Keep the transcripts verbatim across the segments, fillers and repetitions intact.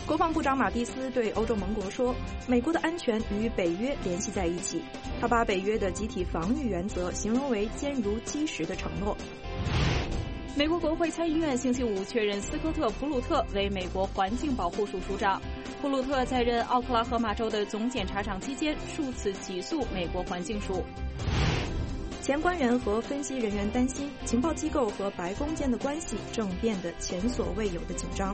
国防部长马蒂斯对欧洲盟国说，美国的安全与北约联系在一起。他把北约的集体防御原则形容为坚如基石的承诺。 美国国会参议院星期五确认斯科特·普鲁特为美国环境保护署署长。普鲁特在任奥克拉荷马州的总检察长期间，数次起诉美国环境署。 前官员和分析人员担心，情报机构和白宫间的关系正变得前所未有的紧张。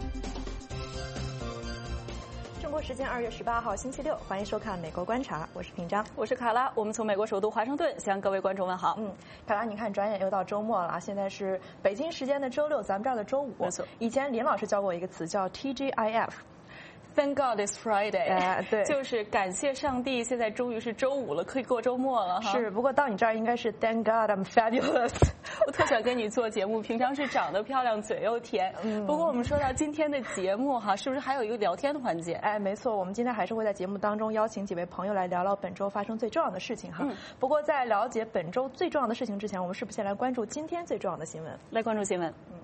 中国时间二月十八号星期六，欢迎收看《美国观察》，我是平章， 我是卡拉。我们从美国首都华盛顿向各位观众问好。 嗯，卡拉，你看，转眼又到周末了，现在是北京时间的周六，咱们这儿的周五。 没错。 以前林老师教过我一个词叫 T G I F。Thank God it's Friday，、 呃、对， 就是感谢上帝，现在终于是周五了，可以过周末了哈。 是，不过到你这儿应该是 Thank God I'm fabulous。 我特想跟你做节目，平常是长得漂亮，嘴又甜。嗯。不过我们说到今天的节目哈，是不是还有一个聊天的环节？ 哎，没错，我们今天还是会在节目当中邀请几位朋友来聊聊本周发生最重要的事情哈。嗯。不过在了解本周最重要的事情之前，我们是不是先来关注今天最重要的新闻？ 来关注新闻。嗯。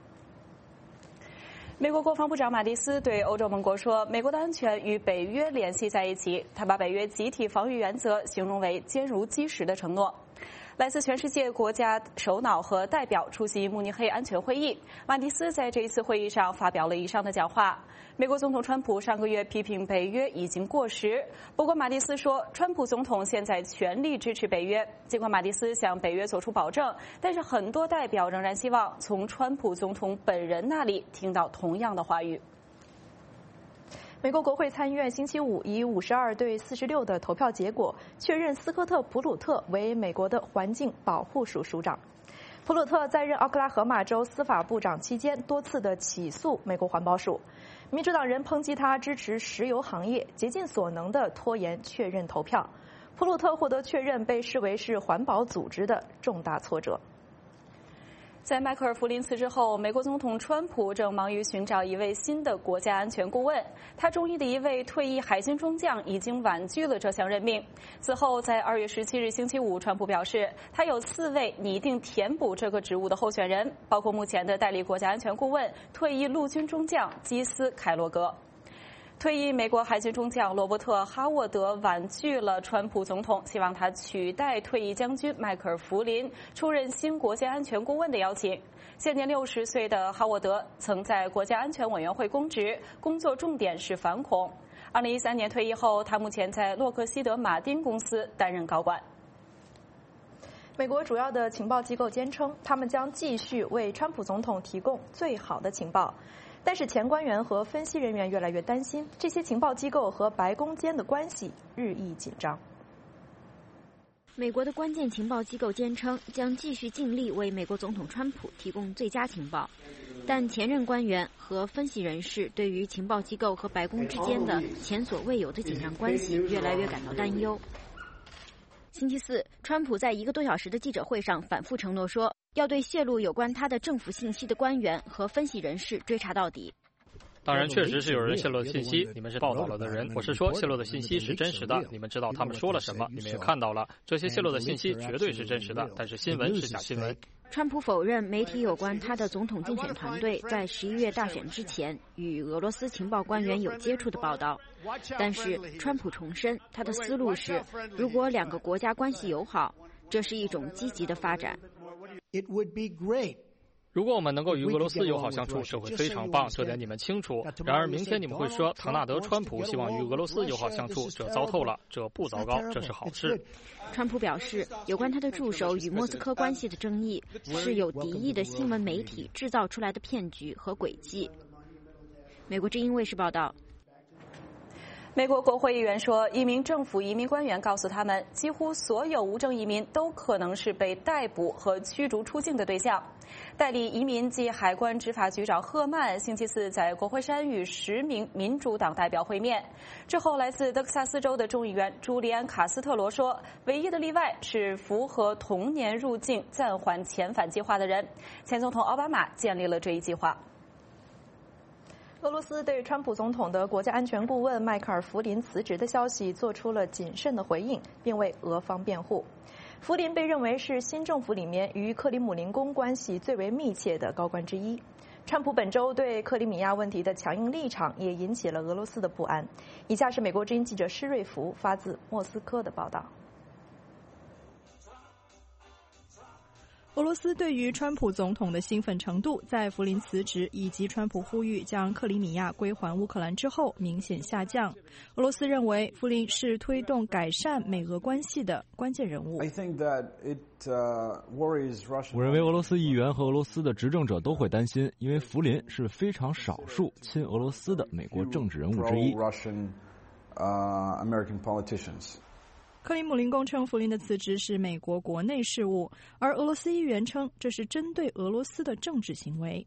美国国防部长马蒂斯对欧洲盟国说，美国的安全与北约联系在一起。他把北约集体防御原则形容为坚如基石的承诺。来自全世界国家首脑和代表出席慕尼黑安全会议。马蒂斯在这一次会议上发表了以上的讲话。美国总统川普上个月批评北约已经过时，不过马蒂斯说，川普总统现在全力支持北约。尽管马蒂斯向北约做出保证，但是很多代表仍然希望从川普总统本人那里听到同样的话语。 美国国会参议院星期五以五十二对四十六的投票结果，确认斯科特·普鲁特为美国的环境保护署署长。普鲁特在任奥克拉荷马州司法部长期间，多次的起诉美国环保署。民主党人抨击他支持石油行业，竭尽所能的拖延确认投票。普鲁特获得确认，被视为是环保组织的重大挫折。 在迈克尔·弗林辞职后，美国总统川普正忙于寻找一位新的国家安全顾问。他中意的一位退役海军中将已经婉拒了这项任命。此后，在二月十七日星期五，川普表示，他有四位拟定填补这个职务的候选人，包括目前的代理国家安全顾问、退役陆军中将基斯·凯罗格。退役美国海军中将罗伯特·哈沃德婉拒了川普总统希望他取代退役将军迈克尔·弗林出任新国家安全顾问的邀请。现年六十岁的哈沃德曾在国家安全委员会公职，工作重点是反恐。二零一三年退役后，他目前在洛克希德马丁公司担任高管。 美国主要的情报机构坚称，他们将继续为川普总统提供最好的情报。但是前官员和分析人员越来越担心，这些情报机构和白宫间的关系日益紧张。 美国的关键情报机构坚称，将继续尽力为美国总统川普提供最佳情报，但前任官员和分析人士对于情报机构和白宫之间的前所未有的紧张关系越来越感到担忧。星期四，川普在一个多小时的记者会上反复承诺说，要对泄露有关他的政府信息的官员和分析人士追查到底。 当然，确实是有人泄露的信息，你们是报道了的人。我是说，泄露的信息是真实的，你们知道他们说了什么，你们也看到了，这些泄露的信息绝对是真实的，但是新闻是假新闻。 川普否认媒体有关他的总统竞选团队在十一月大选之前与俄罗斯情报官员有接触的报道，但是川普重申他的思路是，如果两个国家关系友好，这是一种积极的发展。 如果我们能够与俄罗斯友好相处，这会非常棒，这点你们清楚。然而明天你们会说，唐纳德·川普希望与俄罗斯友好相处，这糟透了，这不糟糕，这是好事。 川普表示，有关他的助手与莫斯科关系的争议是有敌意的新闻媒体制造出来的骗局和诡计。美国之音卫视报道。 美国国会议员说，一名政府移民官员告诉他们，几乎所有无证移民都可能是被逮捕和驱逐出境的对象。代理移民及海关执法局长赫曼星期四在国会山与十名民主党代表会面之后，来自德克萨斯州的众议员朱利安·卡斯特罗说，唯一的例外是符合同年入境暂缓遣返计划的人。前总统奥巴马建立了这一计划。 俄罗斯对川普总统的国家安全顾问迈克尔·弗林辞职的消息做出了谨慎的回应，并为俄方辩护。弗林被认为是新政府里面与克里姆林宫关系最为密切的高官之一。 川普本周对克里米亚问题的强硬立场也引起了俄罗斯的不安。以下是美国之音记者施瑞福发自莫斯科的报道。 俄罗斯对于川普总统的兴奋程度，在福林辞职以及川普呼吁将克里米亚归还乌克兰之后明显下降。俄罗斯认为福林是推动改善美俄关系的关键人物。 I think that it, uh, worries Russia. 我认为俄罗斯议员和俄罗斯的执政者都会担心，因为福林是非常少数亲俄罗斯的美国政治人物之一。 Russian, uh, American politicians. 克里姆林宫称福林的辞职是美国国内事务，而俄罗斯议员称这是针对俄罗斯的政治行为。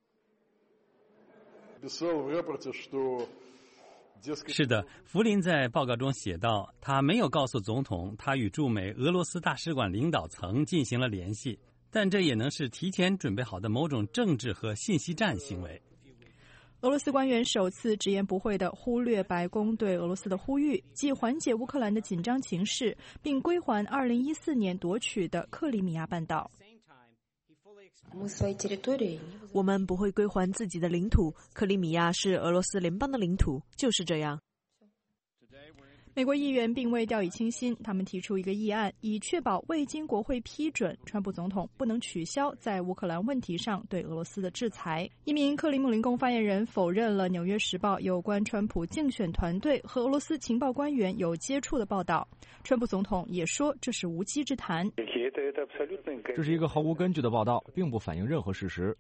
是的，福林在报告中写道，他没有告诉总统他与驻美俄罗斯大使馆领导层进行了联系，但这也能是提前准备好的某种政治和信息战行为。 俄罗斯官员首次直言不讳地忽略白宫对俄罗斯的呼吁，即缓解乌克兰的紧张情势，并归还二零一四年夺取的克里米亚半岛。 我们不会归还自己的领土，克里米亚是俄罗斯联邦的领土，就是这样。 美国议员并未掉以轻心，他们提出一个议案，以确保未经国会批准，川普总统不能取消在乌克兰问题上对俄罗斯的制裁。一名克里姆林宫发言人否认了《纽约时报》有关川普竞选团队和俄罗斯情报官员有接触的报道。川普总统也说这是无稽之谈。 这是一个毫无根据的报道，并不反映任何事实。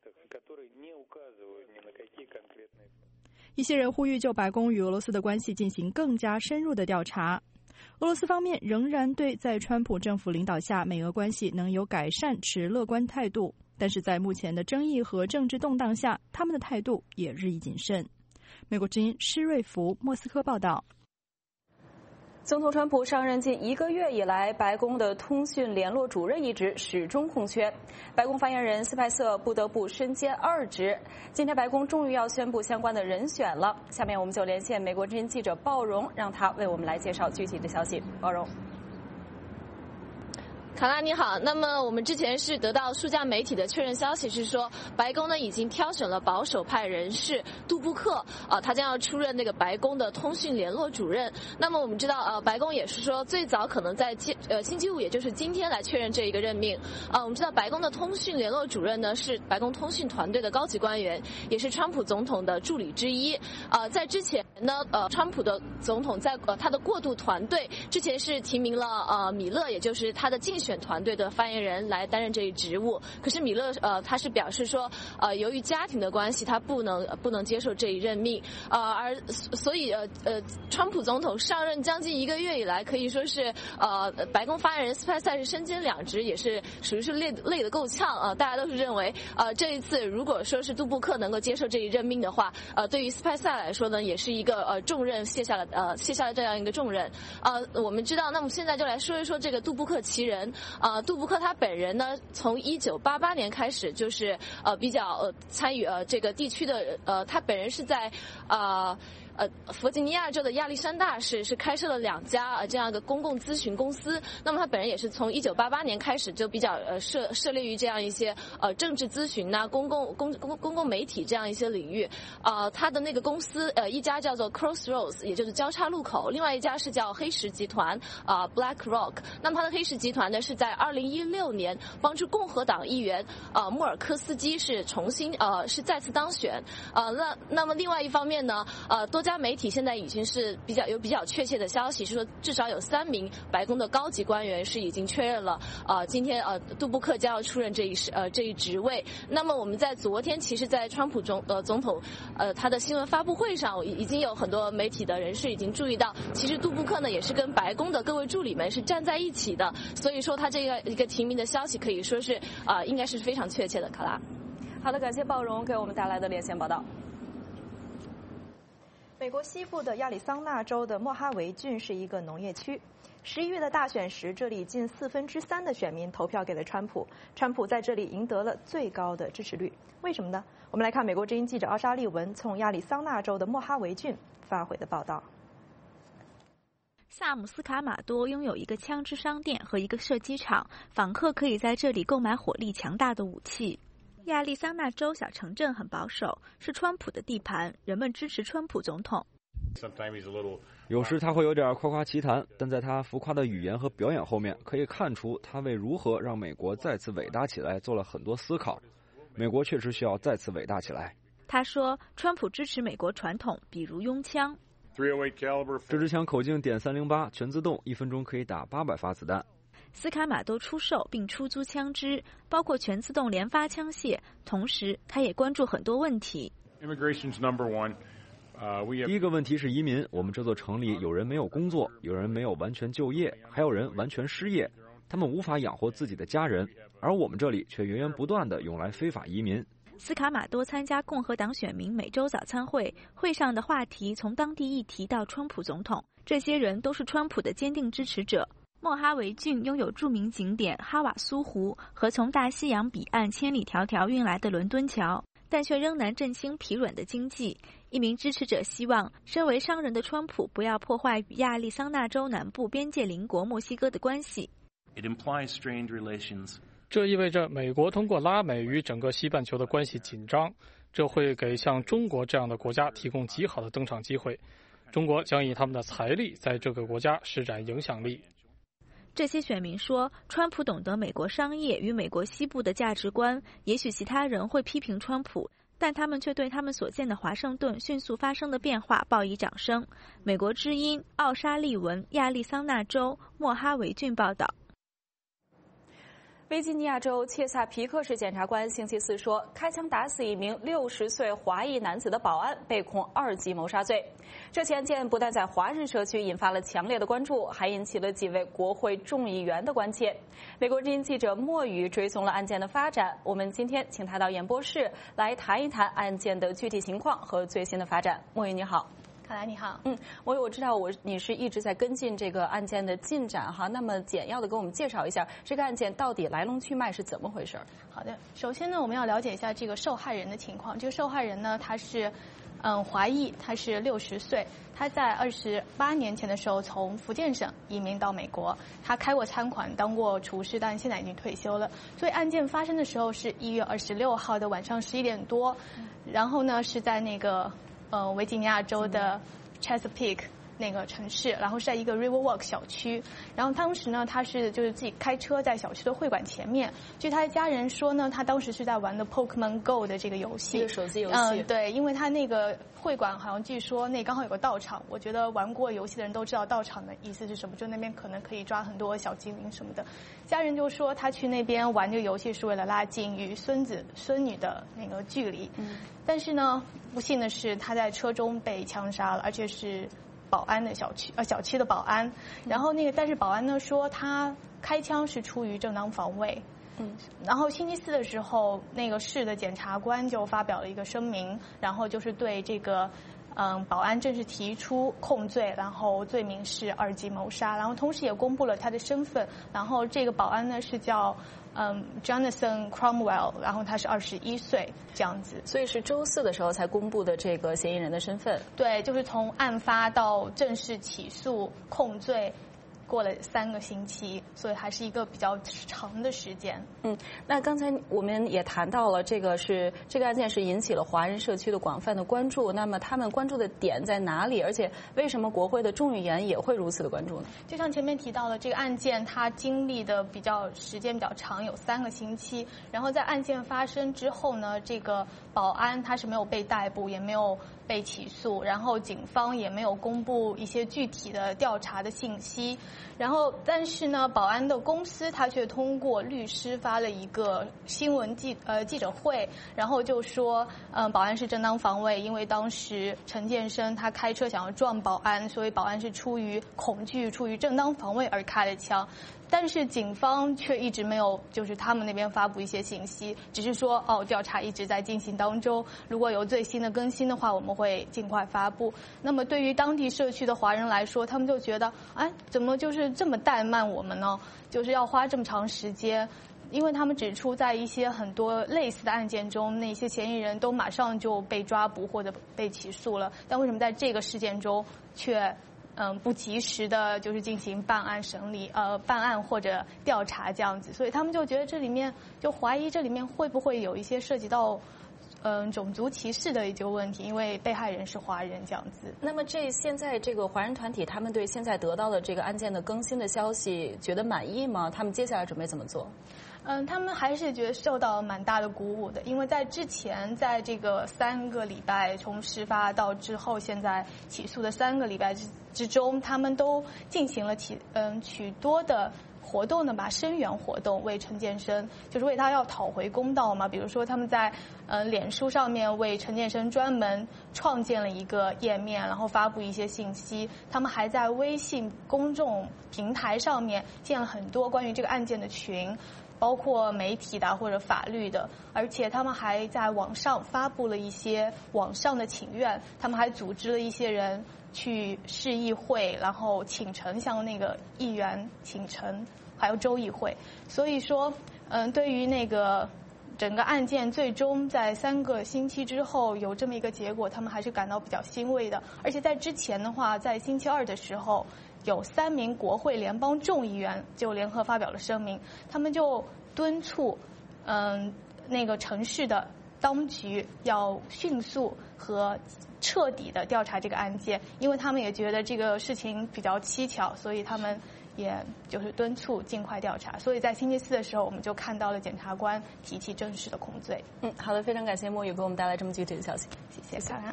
一些人呼吁就白宫与俄罗斯的关系进行更加深入的调查。俄罗斯方面仍然对在川普政府领导下美俄关系能有改善持乐观态度，但是在目前的争议和政治动荡下，他们的态度也日益谨慎。美国之音施瑞福莫斯科报道。 总统川普上任近一个月以来，白宫的通讯联络主任一职始终空缺，白宫发言人斯派塞不得不身兼二职。今天白宫终于要宣布相关的人选了，下面我们就连线美国之音记者鲍荣，让他为我们来介绍具体的消息。鲍荣。 卡拉你好，那么我们之前是得到数家媒体的确认消息，是说白宫呢已经挑选了保守派人士杜布克，啊、呃，他将要出任那个白宫的通讯联络主任。那么我们知道，呃，白宫也是说最早可能在呃星期五，也就是今天来确认这一个任命。啊、呃，我们知道白宫的通讯联络主任呢是白宫通讯团队的高级官员，也是川普总统的助理之一。啊、呃，在之前呢，呃，川普的总统在呃他的过渡团队之前是提名了呃米勒，也就是他的竞选团队的发言人来担任这一职务，可是米勒呃他是表示说呃由于家庭的关系，他不能不能接受这一任命，呃而所以呃呃川普总统上任将近一个月以来，可以说是呃白宫发言人斯派塞是身兼两职，也是属于是累累得够呛啊、呃！大家都是认为呃这一次如果说是杜布克能够接受这一任命的话，呃对于斯派塞来说呢，也是一个呃重任卸下了呃卸下了这样一个重任。呃我们知道，那么现在就来说一说这个杜布克奇人。呃，杜布克他本人呢，从一九八八年开始就是呃比较呃参与呃这个地区的呃，他本人是在呃。呃，弗吉尼亚州的亚历山大市是开设了两家呃这样一个公共咨询公司。那么他本人也是从一九八八年开始就比较呃涉涉猎于这样一些呃政治咨询呐、公共公公公共媒体这样一些领域。呃，他的那个公司呃一家叫做 Crossroads， 也就是交叉路口，另外一家是叫黑石集团啊、呃、BlackRock。那么他的黑石集团呢是在二零一六年帮助共和党议员呃穆尔科斯基是重新呃是再次当选。呃那那么另外一方面呢呃多家媒体现在已经是比较有比较确切的消息，是说至少有三名白宫的高级官员是已经确认了，呃，今天呃杜布克将要出任这一呃这一职位。那么我们在昨天，其实，在川普总呃总统呃他的新闻发布会上，已经有很多媒体的人士已经注意到，其实杜布克呢也是跟白宫的各位助理们是站在一起的，所以说他这个一个提名的消息可以说是啊、呃、应该是非常确切的。卡拉， 好的，感谢鲍荣给我们带来的连线报道。 美国西部的亚利桑那州的莫哈维郡是一个农业区。十一月的大选时，这里近四分之三的选民投票给了川普，川普在这里赢得了最高的支持率。为什么呢？我们来看美国之音记者奥沙利文从亚利桑那州的莫哈维郡发回的报道。 萨姆斯卡马多拥有一个枪支商店和一个射击场，访客可以在这里购买火力强大的武器。 亚利桑那州小城镇很保守，是川普的地盘，人们支持川普总统。 有时他会有点夸夸其谈，但在他浮夸的语言和表演后面，可以看出他为如何让美国再次伟大起来做了很多思考。美国确实需要再次伟大起来。 他说，川普支持美国传统，比如拥枪。 这支枪口径点三零八，全自动，一分钟可以打八百发子弹。 斯卡马都出售并出租枪支，包括全自动连发枪械。同时，他也关注很多问题。 第一个问题是移民，我们这座城里有人没有工作，有人没有完全就业，还有人完全失业，他们无法养活自己的家人，而我们这里却源源不断地涌来非法移民。 斯卡马多参加共和党选民每周早餐会，会上的话题从当地议题到川普总统，这些人都是川普的坚定支持者。莫哈维郡拥有著名景点哈瓦苏湖和从大西洋彼岸千里迢迢运来的伦敦桥，但却仍难振兴疲软的经济。一名支持者希望，身为商人的川普不要破坏与亚利桑那州南部边界邻国墨西哥的关系。 It implies strained relations. 这意味着美国通过拉美与整个西半球的关系紧张，这会给像中国这样的国家提供极好的登场机会。中国将以他们的财力在这个国家施展影响力。 这些选民说，川普懂得美国商业与美国西部的价值观，也许其他人会批评川普，但他们却对他们所见的华盛顿迅速发生的变化报以掌声。美国之音奥沙利文亚利桑那州莫哈维郡报道。 维吉尼亚州切萨皮克市检察官星期四说，开枪打死一名六十岁华裔男子的保安被控二级谋杀罪。这起案件不但在华人社区引发了强烈的关注，还引起了几位国会众议员的关切。美国之音记者莫宇追踪了案件的发展，我们今天请他到演播室来谈一谈案件的具体情况和最新的发展。莫宇你好。 卡莱你好， 嗯，我我知道我你是一直在跟进这个案件的进展哈，那么简要的给我们介绍一下这个案件到底来龙去脉是怎么回事？ 好的，首先呢，我们要了解一下这个受害人的情况。这个受害人呢，他是嗯华裔，他是六十岁，他在二十八年前的时候从福建省移民到美国，他开过餐馆，当过厨师，但现在已经退休了。所以案件发生的时候是一月二十六号的晚上十一点多，然后呢是在那个。呃，维吉尼亚州的 Chesapeake 那个城市，然后是在一个 Riverwalk 小区。然后当时呢，他是就是自己开车在小区的会馆前面。据他的家人说呢，他当时是在玩的 Pokemon Go 的这个游戏， 这个手机游戏。 嗯，对，因为他那个会馆好像据说那刚好有个道场，我觉得玩过游戏的人都知道道场的意思是什么，就那边可能可以抓很多小精灵什么的。家人就说他去那边玩这个游戏是为了拉近与孙子孙女的那个距离。嗯。但是呢，不幸的是他在车中被枪杀了，而且是保安的小区呃小区的保安。然后那个但是保安呢说他开枪是出于正当防卫。嗯。然后星期四的时候，那个市的检察官就发表了一个声明，然后就是对这个嗯保安正式提出控罪，然后罪名是二级谋杀，然后同时也公布了他的身份。然后这个保安呢是叫。嗯 ，Jonathan Cromwell， 然后他是二十一岁这样子， 所以是周四的时候才公布的这个嫌疑人的身份。 对，就是从案发到正式起诉控罪，过了三个星期，所以还是一个比较长的时间。 嗯，那刚才我们也谈到了，这个是这个案件是引起了华人社区的广泛的关注。那么他们关注的点在哪里？而且为什么国会的众议员也会如此的关注呢？ 就像前面提到的，这个案件它经历的比较时间比较长，有三个星期。然后在案件发生之后呢，这个保安他是没有被逮捕，也没有被起诉，然后警方也没有公布一些具体的调查的信息。然后，但是呢，保安的公司他却通过律师发了一个新闻记呃记者会，然后就说，嗯、呃，保安是正当防卫，因为当时陈建生他开车想要撞保安，所以保安是出于恐惧、出于正当防卫而开了枪。但是警方却一直没有，就是他们那边发布一些信息，只是说哦，调查一直在进行当中，如果有最新的更新的话，我们会尽快发布。那么对于当地社区的华人来说，他们就觉得，哎，怎么就是这么怠慢我们呢？就是要花这么长时间。因为他们指出，在一些很多类似的案件中，那些嫌疑人都马上就被抓捕或者被起诉了，但为什么在这个事件中却嗯不及时的，就是进行办案审理，呃办案或者调查这样子，所以他们就觉得这里面就怀疑这里面会不会有一些涉及到。嗯，种族歧视的一个问题，因为被害人是华人这样子。 那么这现在这个华人团体，他们对现在得到的这个案件的更新的消息，觉得满意吗？他们接下来准备怎么做？ 嗯，他们还是觉得受到蛮大的鼓舞的，因为在之前，在这个三个礼拜从事发到之后，现在起诉的三个礼拜之之中，他们都进行了许嗯许多的。活动呢吧，声援活动为陈建生，就是为他要讨回公道嘛。比如说他们在呃脸书上面为陈建生专门创建了一个页面，然后发布一些信息。他们还在微信公众平台上面建了很多关于这个案件的群，包括媒体的或者法律的，而且他们还在网上发布了一些网上的请愿，他们还组织了一些人去市议会，然后请陈向那个议员请陈。还有州议会，所以说，嗯，对于那个整个案件最终在三个星期之后有这么一个结果，他们还是感到比较欣慰的。而且在之前的话，在星期二的时候，有三名国会联邦众议员就联合发表了声明，他们就敦促，嗯，那个城市的当局要迅速和彻底的调查这个案件，因为他们也觉得这个事情比较蹊跷，所以他们。也就是敦促尽快调查，所以在星期四的时候，我们就看到了检察官提起正式的控罪。 嗯，好的，非常感谢莫宇给我们带来这么具体的消息， 谢谢。感恩。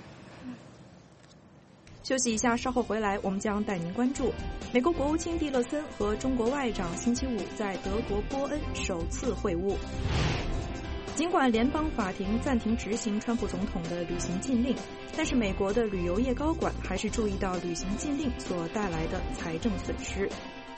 休息一下，稍后回来，我们将带您关注美国国务卿蒂勒森和中国外长星期五在德国波恩首次会晤。尽管联邦法庭暂停执行川普总统的旅行禁令，但是美国的旅游业高管还是注意到旅行禁令所带来的财政损失。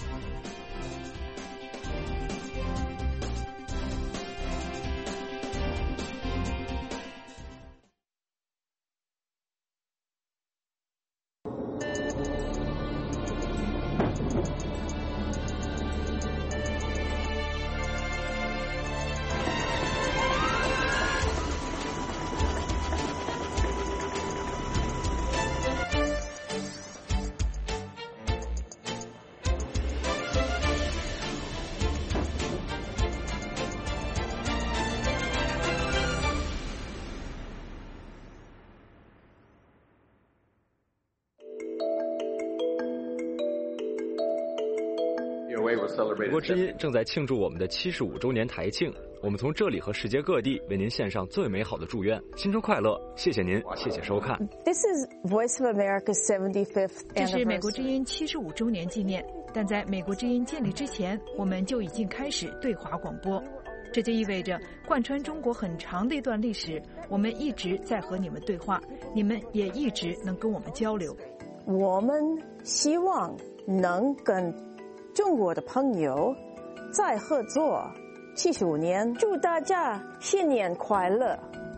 美国之音正在庆祝我们的七十五周年台庆，我们从这里和世界各地为您献上最美好的祝愿，新春快乐！谢谢您，谢谢收看。 This is Voice of America's seventy-fifth anniversary. 这是美国之音七十五周年纪念，但在美国之音建立之前，我们就已经开始对华广播，这就意味着贯穿中国很长的一段历史，我们一直在和你们对话，你们也一直能跟我们交流。 我们希望能跟中国的朋友再合作七十五年，祝大家新年快乐！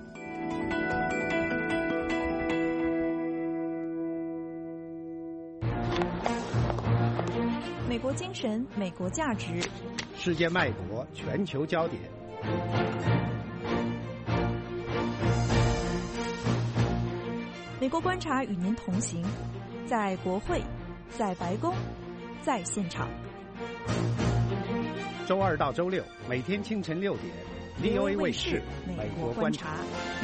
美国精神，美国价值， 世界脉搏，全球焦点。 美国观察与您同行，在国会，在白宫，在现场。 周二到周六，每天清晨六点 ，V O A 卫视《美国观察》。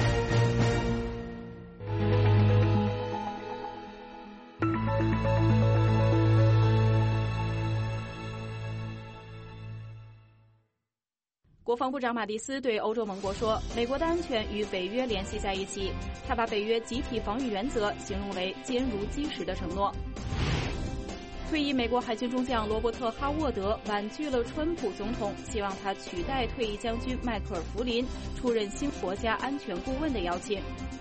国防部长马蒂斯对欧洲盟国说，美国的安全与北约联系在一起。他把北约集体防御原则形容为坚如基石的承诺。退役美国海军中将罗伯特·哈沃德婉拒了川普总统希望他取代退役将军迈克尔·弗林出任新国家安全顾问的邀请。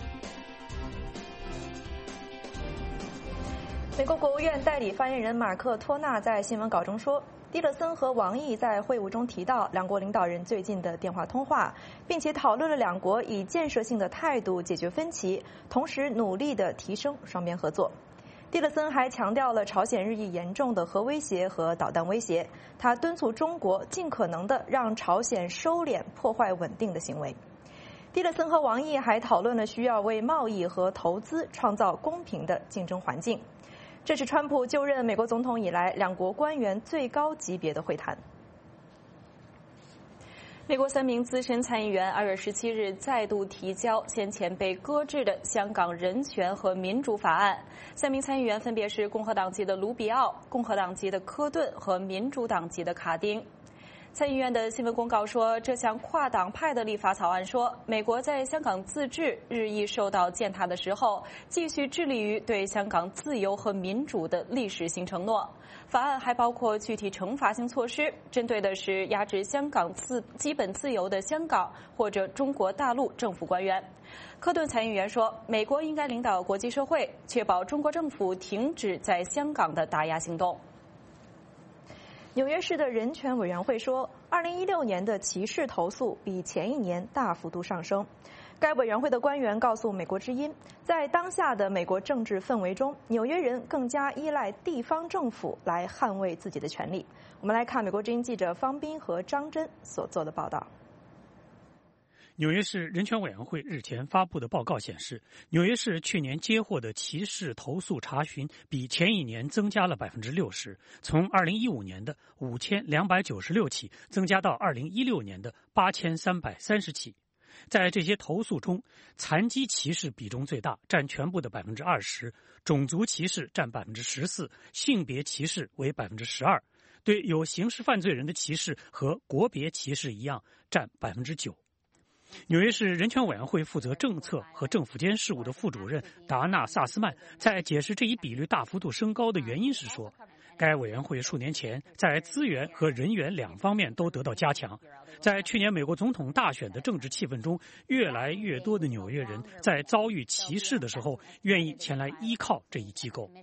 美国国务院代理发言人马克·托纳在新闻稿中说，蒂勒森和王毅在会晤中提到两国领导人最近的电话通话，并且讨论了两国以建设性的态度解决分歧，同时努力地提升双边合作。蒂勒森还强调了朝鲜日益严重的核威胁和导弹威胁，他敦促中国尽可能地让朝鲜收敛破坏稳定的行为。蒂勒森和王毅还讨论了需要为贸易和投资创造公平的竞争环境。 这是川普就任美国总统以来两国官员最高级别的会谈。 美国三名资深参议员二月十七日再度提交先前被搁置的香港人权和民主法案。三名参议员分别是共和党籍的卢比奥、共和党籍的科顿和民主党籍的卡丁。参议院的新闻公告说，这项跨党派的立法草案说，美国在香港自治日益受到践踏的时候，继续致力于对香港自由和民主的历史性承诺。法案还包括具体惩罚性措施，针对的是压制香港自基本自由的香港或者中国大陆政府官员。科顿参议员说，美国应该领导国际社会，确保中国政府停止在香港的打压行动。 纽约市的人权委员会说，二零一六年的歧视投诉比前一年大幅度上升。该委员会的官员告诉美国之音，在当下的美国政治氛围中，纽约人更加依赖地方政府来捍卫自己的权利。我们来看美国之音记者方斌和张真所做的报道。 纽约市人权委员会日前发布的报告显示，纽约市去年接获的歧视投诉查询比前一年增加了百分之六十，从二零一五年的五千两百九十六起增加到二零一六年的八千三百三十起。在这些投诉中，残疾歧视比重最大，占全部的百分之二十；种族歧视占百分之十四；性别歧视为百分之十二；对有刑事犯罪人的歧视和国别歧视一样，占百分之九。纽约市人权委员会负责政策和政府间事务的副主任达纳·萨斯曼在解释这一比率大幅度升高的原因时说，该委员会数年前在资源和人员两方面都得到加强。在去年美国总统大选的政治气氛中，越来越多的纽约人在遭遇歧视的时候，愿意前来依靠这一机构。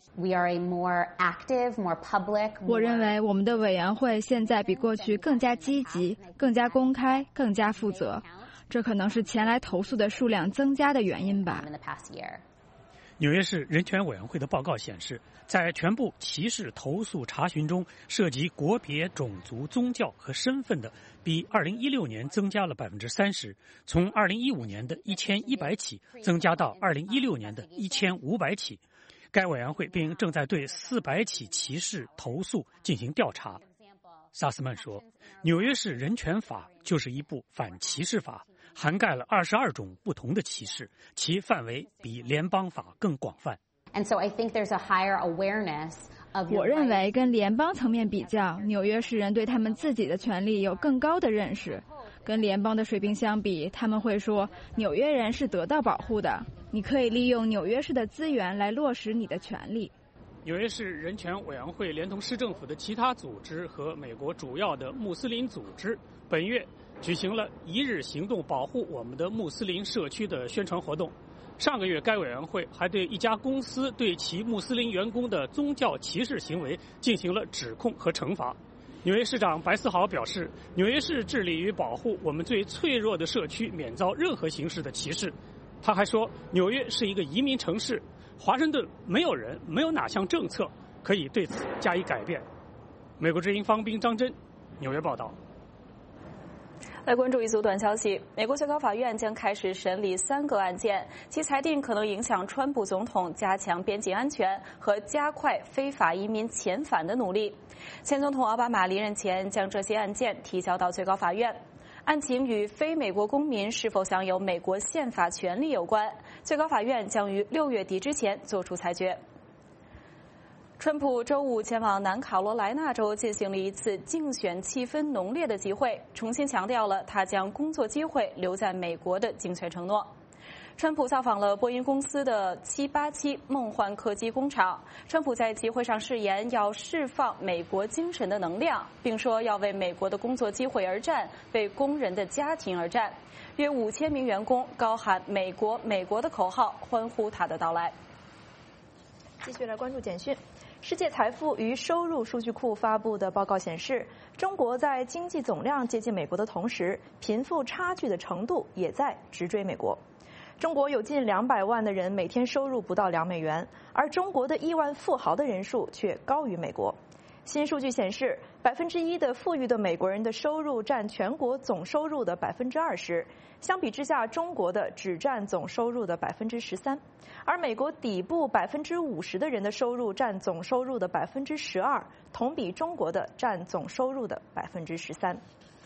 我认为我们的委员会现在比过去更加积极、更加公开、更加负责。这可能是前来投诉的数量增加的原因吧。 纽约市人权委员会的报告显示，在全部歧视投诉查询中，涉及国别、种族、宗教和身份的，比二零一六年增加了百分之三十，从二零一五年的一千一百起增加到二零一六年的一千五百起。该委员会并正在对四百起歧视投诉进行调查。萨斯曼说，纽约市人权法就是一部反歧视法，涵盖了二十二种不同的歧视，其范围比联邦法更广泛。 我认为跟联邦层面比较，纽约市人对他们自己的权利有更高的认识。跟联邦的水平相比，他们会说纽约人是得到保护的，你可以利用纽约市的资源来落实你的权利。 纽约市人权委员会连同市政府的其他组织和美国主要的穆斯林组织，本月举行了一日行动保护我们的穆斯林社区的宣传活动。上个月，该委员会还对一家公司对其穆斯林员工的宗教歧视行为进行了指控和惩罚。纽约市长白思豪表示，纽约市致力于保护我们最脆弱的社区免遭任何形式的歧视。他还说，纽约是一个移民城市，华盛顿没有人、没有哪项政策可以对此加以改变。美国之音方斌、张真，纽约报道。 来关注一组短消息，美国最高法院将开始审理三个案件，其裁定可能影响川普总统加强边境安全和加快非法移民遣返的努力。前总统奥巴马离任前将这些案件提交到最高法院。案情与非美国公民是否享有美国宪法权利有关，最高法院将于六月底之前作出裁决。川普周五前往南卡罗来纳州进行了一次竞选气氛浓烈的集会，重新强调了他将工作机会留在美国的竞选承诺。川普造访了波音公司的七八七梦幻客机工厂。川普在集会上誓言要释放美国精神的能量，并说要为美国的工作机会而战，为工人的家庭而战。约五千名员工高喊“美国，美国”的口号，欢呼他的到来。 继续来关注简讯。世界财富与收入数据库发布的报告显示，中国在经济总量接近美国的同时，贫富差距的程度也在直追美国。中国有近两百万的人每天收入不到两美元，而中国的亿万富豪的人数却高于美国。 新数据显示，百分之一的富裕的美国人的收入占全国总收入的百分之二十，相比之下，中国的只占总收入的百分之十三，而美国底部百分之五十的人的收入占总收入的百分之十二，同比中国的占总收入的百分之十三。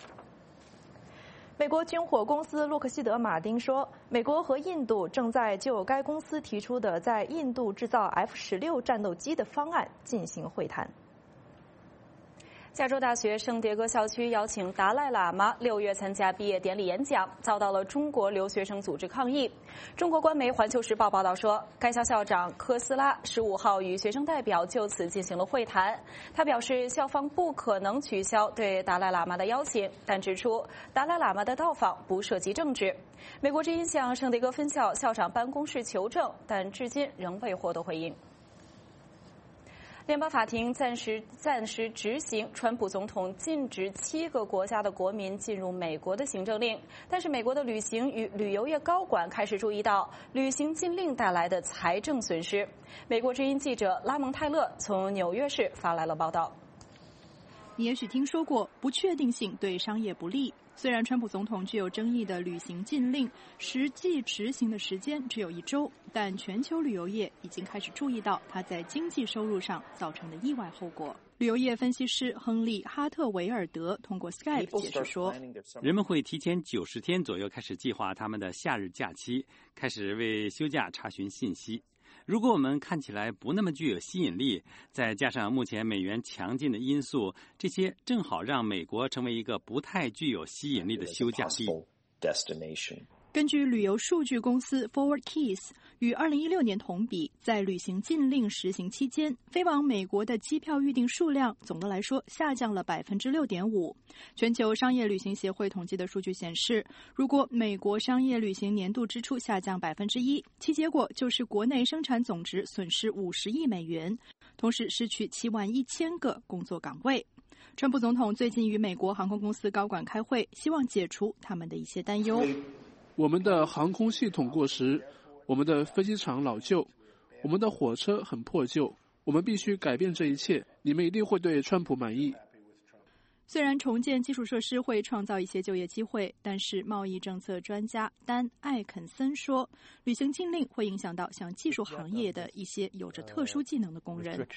美国军火公司洛克希德马丁说，美国和印度正在就该公司提出的在印度制造 F 十六战斗机的方案进行会谈。 加州大学圣迭戈校区邀请达赖喇嘛六月参加毕业典礼演讲，遭到了中国留学生组织抗议。中国官媒《环球时报》报道说，该校校长科斯拉十五号与学生代表就此进行了会谈。他表示，校方不可能取消对达赖喇嘛的邀请，但指出达赖喇嘛的到访不涉及政治。美国之音向圣迭戈分校校长办公室求证，但至今仍未获得回应。联邦法庭暂时暂时执行川普总统禁止七个国家的国民进入美国的行政令，但是美国的旅行与旅游业高管开始注意到旅行禁令带来的财政损失。美国之音记者拉蒙泰勒从纽约市发来了报道。 你也许听说过，不确定性对商业不利。虽然川普总统具有争议的旅行禁令实际执行的时间只有一周，但全球旅游业已经开始注意到它在经济收入上造成的意外后果。旅游业分析师亨利·哈特维尔德通过 Skype 解释说， 人们会提前九十天左右开始计划他们的夏日假期，开始为休假查询信息。如果我们看起来不那么具有吸引力，再加上目前美元强劲的因素，这些正好让美国成为一个不太具有吸引力的休假地。 根据旅游数据公司 Forward Keys， 与二零一六年同比，在旅行禁令实行期间，飞往美国的机票预订数量总的来说下降了 百分之六点五。 全球商业旅行协会统计的数据显示，如果美国商业旅行年度支出下降 百分之一， 其结果就是国内生产总值损失五十亿美元，同时失去七万一千个工作岗位。川普总统最近与美国航空公司高管开会，希望解除他们的一些担忧。 我们的航空系统过时，我们的飞机场老旧，我们的火车很破旧，我们必须改变这一切。你们一定会对川普满意。 虽然重建基础设施会创造一些就业机会，但是贸易政策专家丹·艾肯森说，旅行禁令会影响到像技术行业的一些有着特殊技能的工人。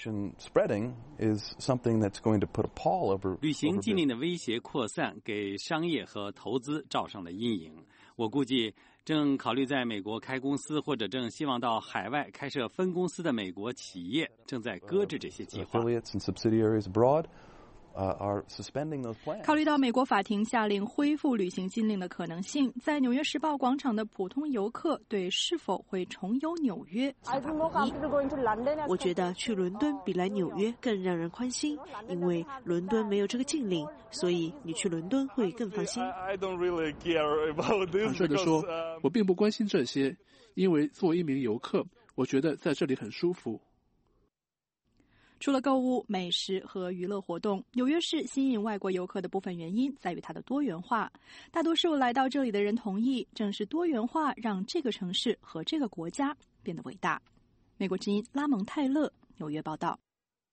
旅行禁令的威胁扩散，给商业和投资罩上了阴影。我估计正考虑在美国开公司或者正希望到海外开设分公司的美国企业正在搁置这些计划。 考虑到美国法庭下令恢复旅行禁令的可能性，在纽约时报广场的普通游客对是否会重游纽约想法不一。 我觉得去伦敦比来纽约更让人宽心，因为伦敦没有这个禁令，所以你去伦敦会更放心。 坦率地说，我并不关心这些，因为作为一名游客，我觉得在这里很舒服。 除了购物、美食和娱乐活动，纽约市吸引外国游客的部分原因在于它的多元化。大多数来到这里的人同意，正是多元化让这个城市和这个国家变得伟大。美国之音拉蒙泰勒纽约报道。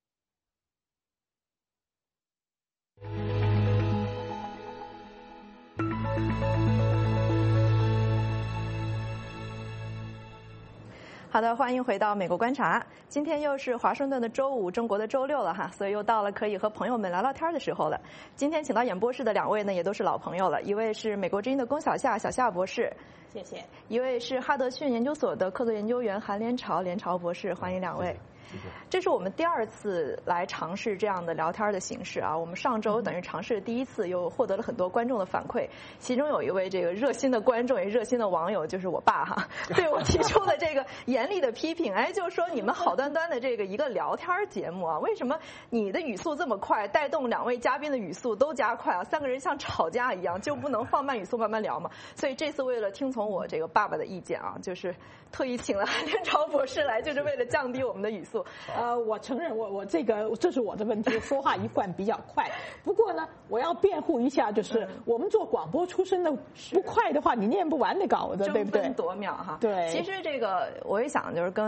好的，欢迎回到美国观察。今天又是华盛顿的周五，中国的周六了哈，所以又到了可以和朋友们聊聊天的时候了。今天请到演播室的两位呢，也都是老朋友了，一位是美国之音的龚小夏，小夏博士， 谢谢； 一位是哈德逊研究所的客座研究员韩连朝，连朝博士，欢迎两位。这是我们第二次来尝试这样的聊天的形式啊！我们上周等于尝试第一次，又获得了很多观众的反馈，其中有一位这个热心的观众也热心的网友，就是我爸哈，对我提出了这个严厉的批评，哎，就是说你们好端端的这个一个聊天节目啊，为什么你的语速这么快，带动两位嘉宾的语速都加快啊？三个人像吵架一样，就不能放慢语速慢慢聊吗？所以这次为了听从我这个爸爸的意见啊，就是特意请了韩连朝博士来，就是为了降低我们的语速。 呃，我承认我我这个这是我的问题，说话一贯比较快。不过呢，我要辩护一下，就是我们做广播出身的，不快的话你念不完的稿子，对不对？ 争分夺秒哈。 对。 其实这个我也想就是跟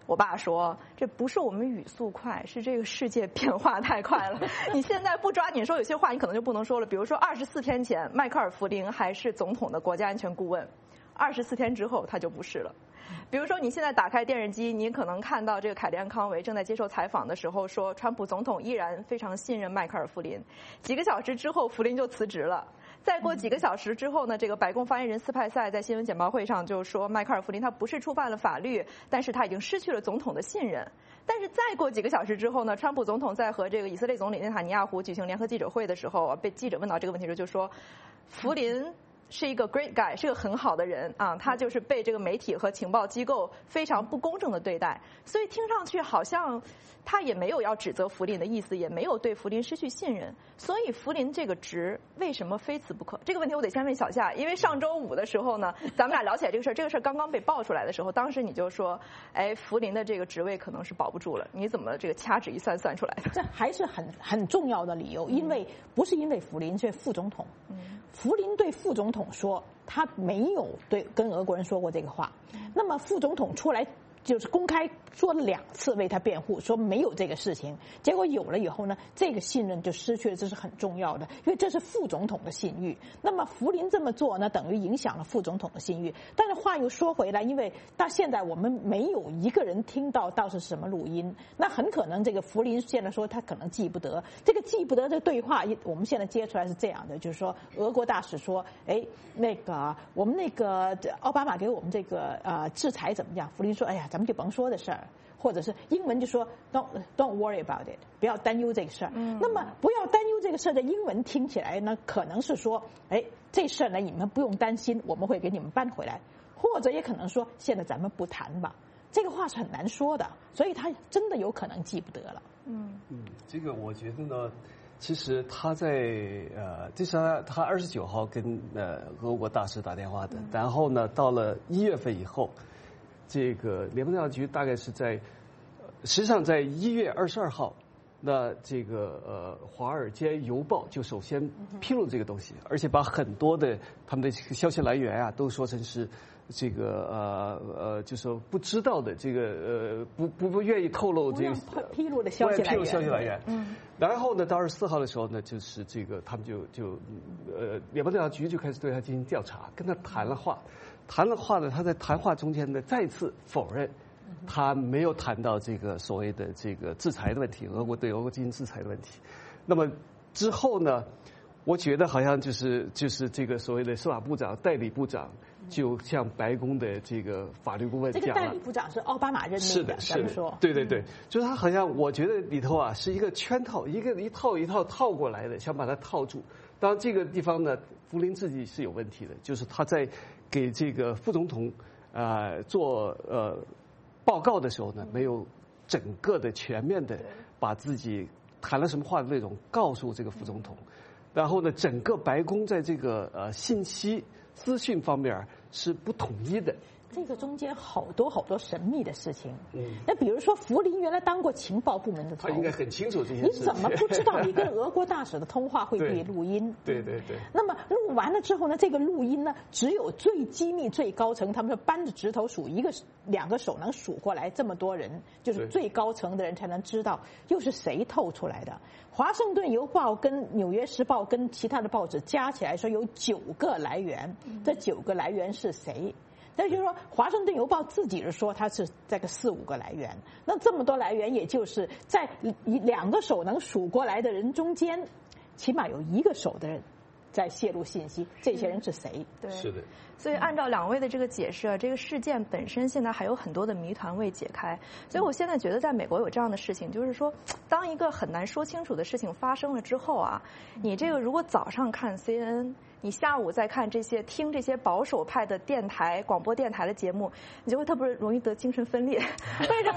我爸说，这不是我们语速快，是这个世界变化太快了。你现在不抓紧说，有些话你可能就不能说了。比如说，二十四天前，迈克尔·弗林还是总统的国家安全顾问，二十四天之后他就不是了。比如说，你现在打开电视机，你可能看到这个凯利安·康维正在接受采访的时候说，川普总统依然非常信任迈克尔·弗林。几个小时之后，弗林就辞职了。再过几个小时之后呢，这个白宫发言人斯派塞在新闻简报会上就说，迈克尔·弗林他不是触犯了法律，但是他已经失去了总统的信任。但是再过几个小时之后呢，川普总统在和这个以色列总理内塔尼亚胡举行联合记者会的时候，被记者问到这个问题时就说，弗林是一个 great guy， 是个很好的人啊，他就是被这个媒体和情报机构非常不公正的对待，所以听上去好像他也没有要指责弗林的意思，也没有对弗林失去信任，所以弗林这个职为什么非辞不可？这个问题我得先问小夏，因为上周五的时候呢，咱们俩聊起来这个事儿，这个事儿刚刚被爆出来的时候，当时你就说，哎，弗林的这个职位可能是保不住了，你怎么这个掐指一算算出来的？ 这还是很很重要的理由，因为不是因为弗林，是副总统。弗林对副总统说，他没有对跟俄国人说过这个话。那么副总统出来就是公开说了两次为他辩护，说没有这个事情。结果有了以后呢，这个信任就失去了，这是很重要的，因为这是副总统的信誉。那么弗林这么做呢，等于影响了副总统的信誉。但是话又说回来，因为到现在我们没有一个人听到到是什么录音，那很可能这个弗林现在说他可能记不得。这个记不得这个对话，我们现在接出来是这样的，就是说俄国大使说，哎，那个我们那个奥巴马给我们这个呃制裁怎么样？弗林说，哎呀，咱们就甭说的事儿。或者是英文就说 don't don't worry about it， 不要担忧这个事儿。嗯、那么不要担忧这个事儿的英文听起来呢，可能是说，哎，这事儿呢你们不用担心，我们会给你们搬回来。或者也可能说，现在咱们不谈吧。这个话是很难说的，所以他真的有可能记不得了。 嗯嗯，这个我觉得呢，其实他在呃，这是他他二十九号跟呃俄国大使打电话的，嗯、然后呢，到了一月份以后。这个联邦调查局大概是在，实际上在一月二十二号，那这个呃《华尔街邮报》就首先披露这个东西，而且把很多的他们的消息来源啊都说成是这个呃呃，就是说不知道的这个呃不不不愿意透露这个披露的消息来源， 披露消息来源。嗯。然后呢，到二十四号的时候呢，就是这个他们就就呃联邦调查局就开始对他进行调查，跟他谈了话。谈了话呢，他在谈话中间呢再次否认，他没有谈到这个所谓的这个制裁的问题，俄国对俄国进行制裁的问题。那么之后呢，我觉得好像就是就是这个所谓的司法部长、代理部长就向白宫的这个法律顾问讲了。 这个代理部长是奥巴马任命的， 是的，是的， 说， 对对对，就是他好像我觉得里头啊是一个圈套，一个一套一套套过来的，想把它套住。当然这个地方呢，弗林自己是有问题的，就是他在给这个副总统啊、呃、做呃报告的时候呢，没有整个的全面的把自己谈了什么话的内容告诉这个副总统，然后呢，整个白宫在这个呃信息资讯方面是不统一的。 这个中间好多好多神秘的事情。嗯，那比如说弗林原来当过情报部门的头， 他应该很清楚这些事。 你怎么不知道你跟俄国大使的通话会被录音？ 对对对。 那么录完了之后呢，这个录音呢，只有最机密、最高层，他们说扳着指头数，一个两个手能数过来，这么多人，就是最高层的人才能知道又是谁透出来的。华盛顿邮报跟纽约时报跟其他的报纸加起来说有九个来源，这九个来源是谁？那就是说，华盛顿邮报自己是说它是这个四五个来源，那这么多来源，也就是在两个手能数过来的人中间，起码有一个手的人在泄露信息，这些人是谁？ 对， 是的。 所以按照两位的这个解释啊，这个事件本身现在还有很多的谜团未解开。所以我现在觉得，在美国有这样的事情，就是说，当一个很难说清楚的事情发生了之后啊，你这个如果早上看 C N N。你下午再看这些听这些保守派的电台、广播电台的节目，你就会特别容易得精神分裂。为什么呢？你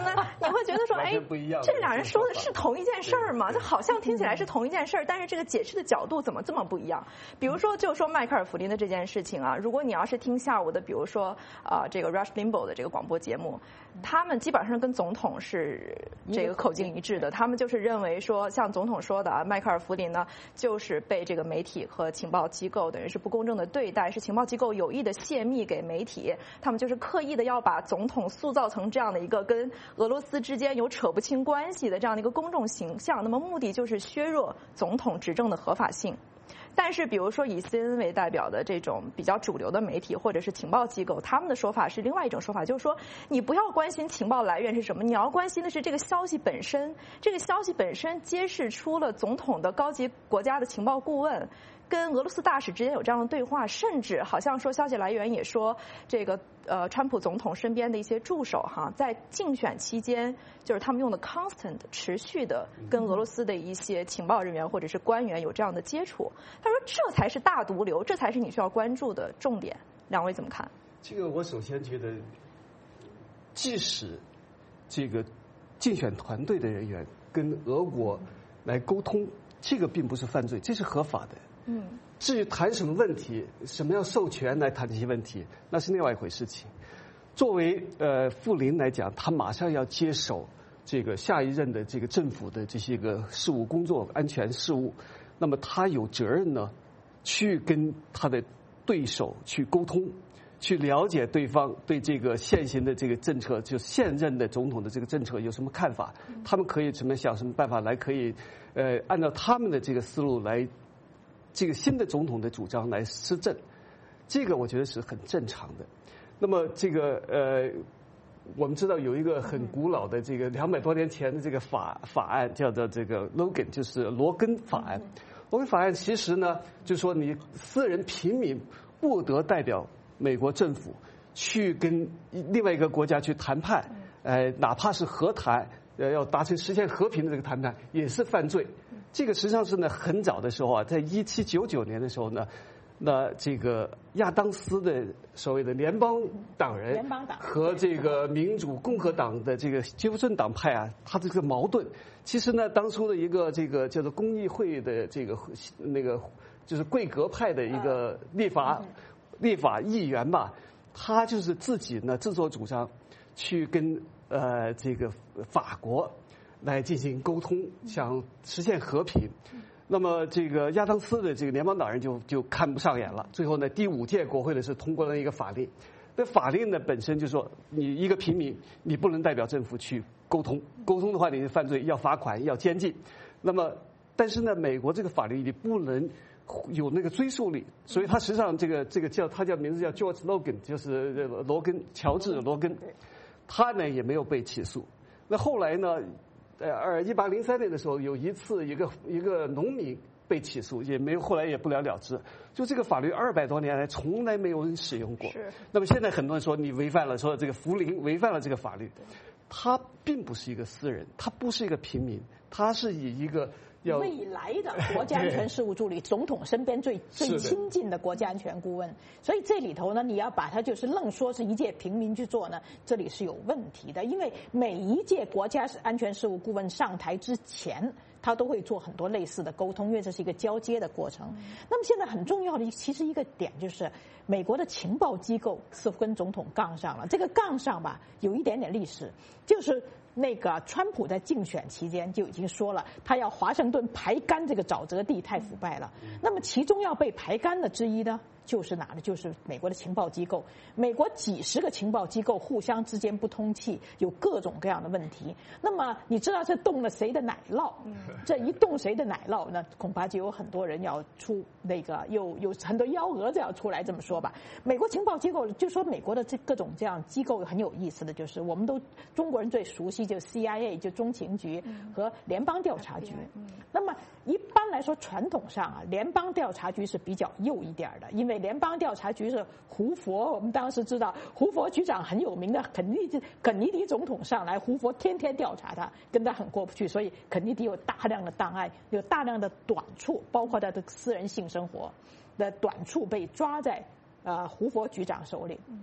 你会觉得说，哎，这俩人说的是同一件事儿吗？ 对对就好像听起来是同一件事儿，但是这个解释的角度怎么这么不一样？比如说，就说迈克尔·弗林的这件事情啊，如果你要是听下午的，比如说啊、呃，这个 Rush Limbaugh 的这个广播节目，他们基本上跟总统是这个口径一致的，他们就是认为说，像总统说的啊，迈克尔·弗林呢，就是被这个媒体和情报机构等于是不公正的对待，是情报机构有意的泄密给媒体，他们就是刻意的要把总统塑造成这样的一个跟俄罗斯之间有扯不清关系的这样的一个公众形象，那么目的就是削弱总统执政的合法性。但是，比如说以 C N N 为代表的这种比较主流的媒体或者是情报机构，他们的说法是另外一种说法，就是说你不要关心情报来源是什么，你要关心的是这个消息本身。这个消息本身揭示出了总统的高级国家的情报顾问跟俄罗斯大使之间有这样的对话，甚至好像说消息来源也说，这个呃，川普总统身边的一些助手哈，在竞选期间，就是他们用的 constant 持续的跟俄罗斯的一些情报人员或者是官员有这样的接触。他说，这才是大毒瘤，这才是你需要关注的重点。两位怎么看？ 这个我首先觉得，即使这个竞选团队的人员跟俄国来沟通，这个并不是犯罪，这是合法的。嗯，至于谈什么问题，什么样授权来谈这些问题，那是另外一回事情。作为呃傅林来讲，他马上要接手这个下一任的这个政府的这些个事务工作、安全事务，那么他有责任呢，去跟他的对手去沟通，去了解对方对这个现行的这个政策，就现任的总统的这个政策有什么看法，他们可以怎么想什么办法来可以呃按照他们的这个思路来。这个新的总统的主张来施政，这个我觉得是很正常的。那么这个呃，我们知道有一个很古老的这个两百多年前的这个法法案，叫做这个 Logan， 就是罗根法案。罗根法案其实呢，就是说你私人平民不得代表美国政府去跟另外一个国家去谈判，呃，哪怕是和谈，呃，要达成实现和平的这个谈判也是犯罪。这个实际上是呢，很早的时候啊，在一七九九年的时候呢，那这个亚当斯的所谓的联邦党人和这个民主共和党的这个杰弗逊党派啊，他这个矛盾，其实呢，当初的一个这个叫做公议会的这个那个就是贵格派的一个立法立法议员吧，他就是自己呢自作主张去跟呃这个法国。来进行沟通，想实现和平。那么这个亚当斯的这个联邦党人就就看不上眼了。最后呢，第五届国会的是通过了一个法令。那法令呢本身就说，你一个平民，你不能代表政府去沟通，沟通的话你是犯罪，要罚款，要监禁。那么，但是呢，美国这个法律你不能有那个追溯力，所以他实际上这个这个叫他叫名字叫 George Logan， 就是罗根乔治罗根，他呢也没有被起诉。那后来呢？呃，二一八零三年的时候，有一次一个一个农民被起诉，也没有后来也不了了之。就这个法律二百多年来从来没有人使用过。是。那么现在很多人说你违反了，说这个福林违反了这个法律，他并不是一个私人，他不是一个平民，他是以一个要未来的国家安全事务助理，总统身边最最亲近的国家安全顾问。所以这里头呢，你要把它就是愣说是一届平民去做呢，这里是有问题的。因为每一届国家安全事务顾问上台之前，他都会做很多类似的沟通，因为这是一个交接的过程。那么现在很重要的其实一个点就是，美国的情报机构似乎跟总统杠上了。这个杠上吧，有一点点历史，就是那个川普在竞选期间就已经说了，他要华盛顿排干这个沼泽地太腐败了。那么其中要被排干的之一呢，就是哪呢？就是美国的情报机构。美国几十个情报机构互相之间不通气，有各种各样的问题。那么你知道这动了谁的奶酪？这一动谁的奶酪，那恐怕就有很多人要出那个，有有很多幺蛾子要出来。这么说吧，美国情报机构就说美国的这各种这样机构很有意思的就是，我们都中国人最熟悉就 C I A 就中情局和联邦调查局。那么一般来说，传统上啊，联邦调查局是比较右一点的，因为联邦调查局是胡佛，我们当时知道胡佛局长很有名的，肯尼迪肯尼迪总统上来，胡佛天天调查他，跟他很过不去，所以肯尼迪有大量的档案，有大量的短处，包括他的私人性生活的短处被抓在呃胡佛局长手里。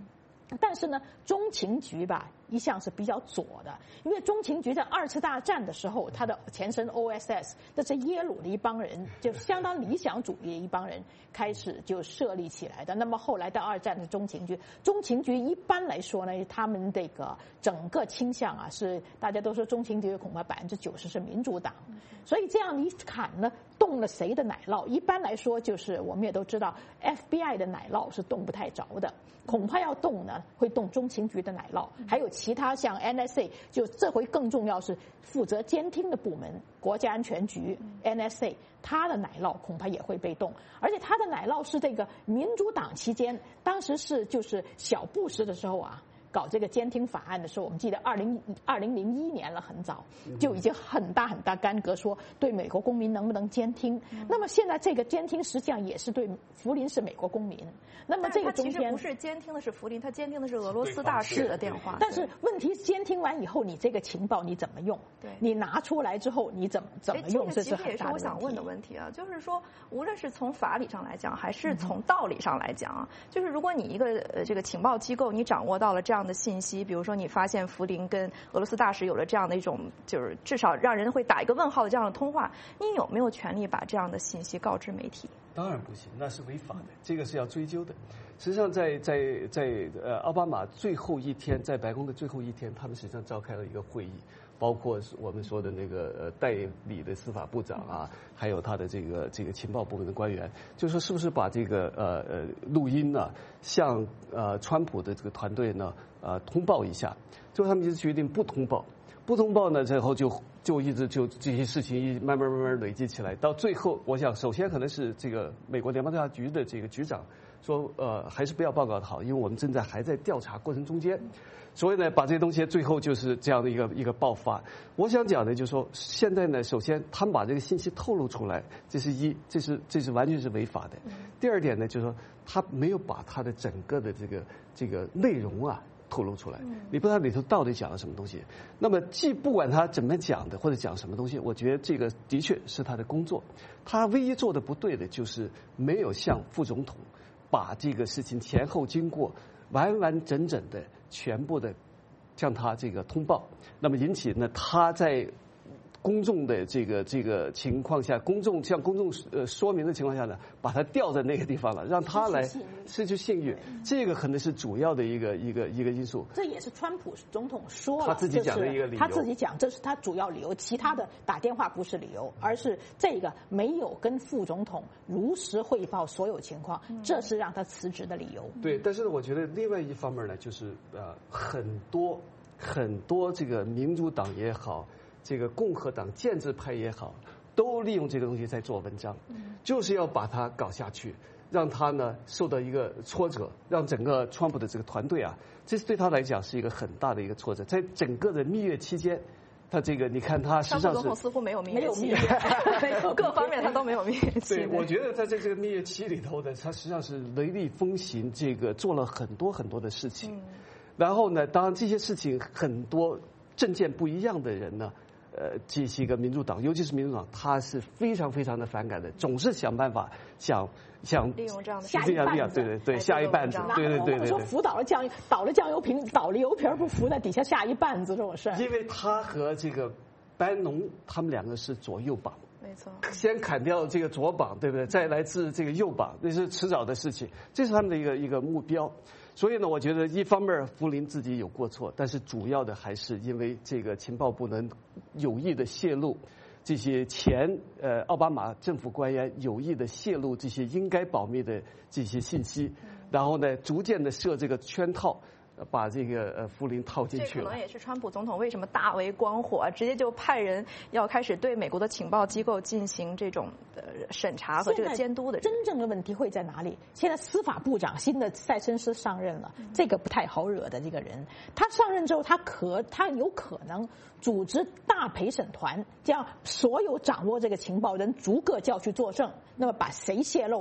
但是呢，中情局吧一向是比较左的，因为中情局在二次大战的时候，它的前身 O S S， 这是耶鲁的一帮人，就相当理想主义的一帮人开始就设立起来的。那么后来到二战的中情局，中情局一般来说呢，他们这个整个倾向啊，是大家都说中情局恐怕百分之九十是民主党，所以这样一砍呢，动了谁的奶酪？一般来说，就是我们也都知道 ，F B I 的奶酪是动不太着的，恐怕要动呢，会动中情局的奶酪，还有其他像 N S A， 就这回更重要是负责监听的部门，国家安全局 N S A， 它的奶酪恐怕也会被动，而且它的奶酪是这个民主党期间，当时是就是小布什的时候啊。搞这个监听法案的时候，我们记得二零二零零一年了，很早就已经很大很大干戈，说对美国公民能不能监听。嗯、那么现在这个监听实际上也是对福林是美国公民。那么这个中间其实不是监听的是福林，他监听的是俄罗斯大使的电话。 但是问题是监听完以后，你这个情报你怎么用？ 对， 你拿出来之后你怎么怎么用？这是也是我想问的问题啊，就是说，无论是从法理上来讲，还是从道理上来讲啊，嗯、就是如果你一个呃这个情报机构，你掌握到了这样的信息，比如说你发现福林跟俄罗斯大使有了这样的一种，就是至少让人会打一个问号的这样的通话，你有没有权利把这样的信息告知媒体？ 当然不行，那是违法的，这个是要追究的。实际上在，在在在呃奥巴马最后一天，在白宫的最后一天，他们实际上召开了一个会议，包括我们说的那个呃代理的司法部长啊，还有他的这个这个情报部门的官员，就说是不是把这个呃呃录音呢，向呃川普的这个团队呢呃通报一下，最后他们就决定不通报。不通报呢，之后就就一直就这些事情一慢慢慢慢累积起来，到最后，我想首先可能是这个美国联邦调查局的这个局长说，呃，还是不要报告的好，因为我们正在还在调查过程中间，所以呢，把这些东西最后就是这样的一个一个爆发。我想讲的就是说，现在呢，首先他们把这个信息透露出来，这是一，这是这是完全是违法的。第二点呢，就是说他没有把他的整个的这个这个内容啊。透露出来，你不知道里头到底讲了什么东西。那么，既不管他怎么讲的，或者讲什么东西，我觉得这个的确是他的工作。他唯一做的不对的就是没有向副总统把这个事情前后经过完完整整的全部的向他这个通报。那么引起呢，他在公众的这个这个情况下，公众向公众呃说明的情况下呢，把他调在那个地方了，让他来失去信誉，这个可能是主要的一个一个一个因素。 这也是川普总统说了， 他自己讲的一个理由， 他自己讲这是他主要理由，其他的打电话不是理由，而是这个没有跟副总统如实汇报所有情况，这是让他辞职的理由。 对，但是我觉得另外一方面呢，就是呃很多很多这个民主党也好。这个共和党建制派也好，都利用这个东西在做文章，就是要把它搞下去，让他呢受到一个挫折，让整个川普的这个团队啊，这是对他来讲是一个很大的一个挫折。在整个的蜜月期间，他这个你看他实际上是川普总统似乎没有蜜月期，各方面他都没有蜜月期。 对，我觉得在这这个蜜月期里头呢，他实际上是雷厉风行，这个做了很多很多的事情。嗯、然后呢，当然这些事情很多政见不一样的人呢。呃，这些个民主党，尤其是民主党，他是非常非常的反感的，总是想办法想想利用这样的下一棒子，对对对，下一棒子，对对对对。 说扶倒了酱倒了酱油瓶，倒了油瓶不扶在底下下一棒子这种事。 因为他和这个班农他们两个是左右膀。 没错， 先砍掉这个左膀，对不对？再来治这个右膀，那是迟早的事情，这是他们的一个一个目标。所以呢，我觉得一方面福林自己有过错，但是主要的还是因为这个情报部门有意的泄露这些前呃奥巴马政府官员有意的泄露这些应该保密的这些信息，然后呢，逐渐的设这个圈套。把这个呃福林套进去了， 这可能也是川普总统为什么大为光火，直接就派人要开始对美国的情报机构进行这种呃审查和这个监督的。 真正的问题会在哪里？现在司法部长新的塞申斯上任了，嗯、这个不太好惹的这个人，他上任之后，他可他有可能组织大陪审团，将所有掌握这个情报人逐个叫去作证，那么把谁泄露的。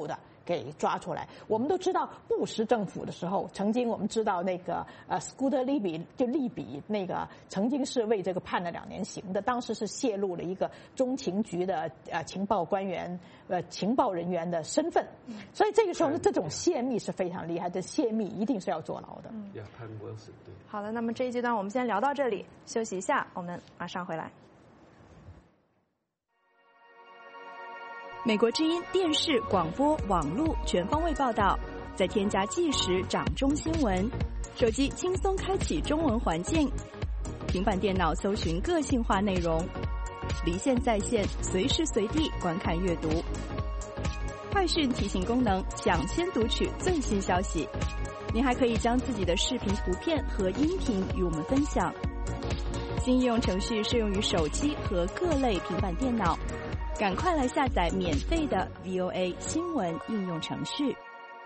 给抓出来。我们都知道布什政府的时候，曾经我们知道那个呃斯库特利比就利比那个曾经是为这个判了两年刑的，当时是泄露了一个中情局的呃情报官员呃情报人员的身份，所以这个时候呢，这种泄密是非常厉害的，泄密一定是要坐牢的。 嗯，潘博士对。 好了，那么这一阶段我们先聊到这里，休息一下，我们马上回来。 美国之音电视、广播、网络全方位报道，再添加即时掌中新闻，手机轻松开启中文环境，平板电脑搜寻个性化内容，离线在线，随时随地观看阅读。快讯提醒功能，抢先读取最新消息。您还可以将自己的视频、图片和音频与我们分享。新应用程序适用于手机和各类平板电脑。赶快来下载免费的 V O A 新闻应用程序。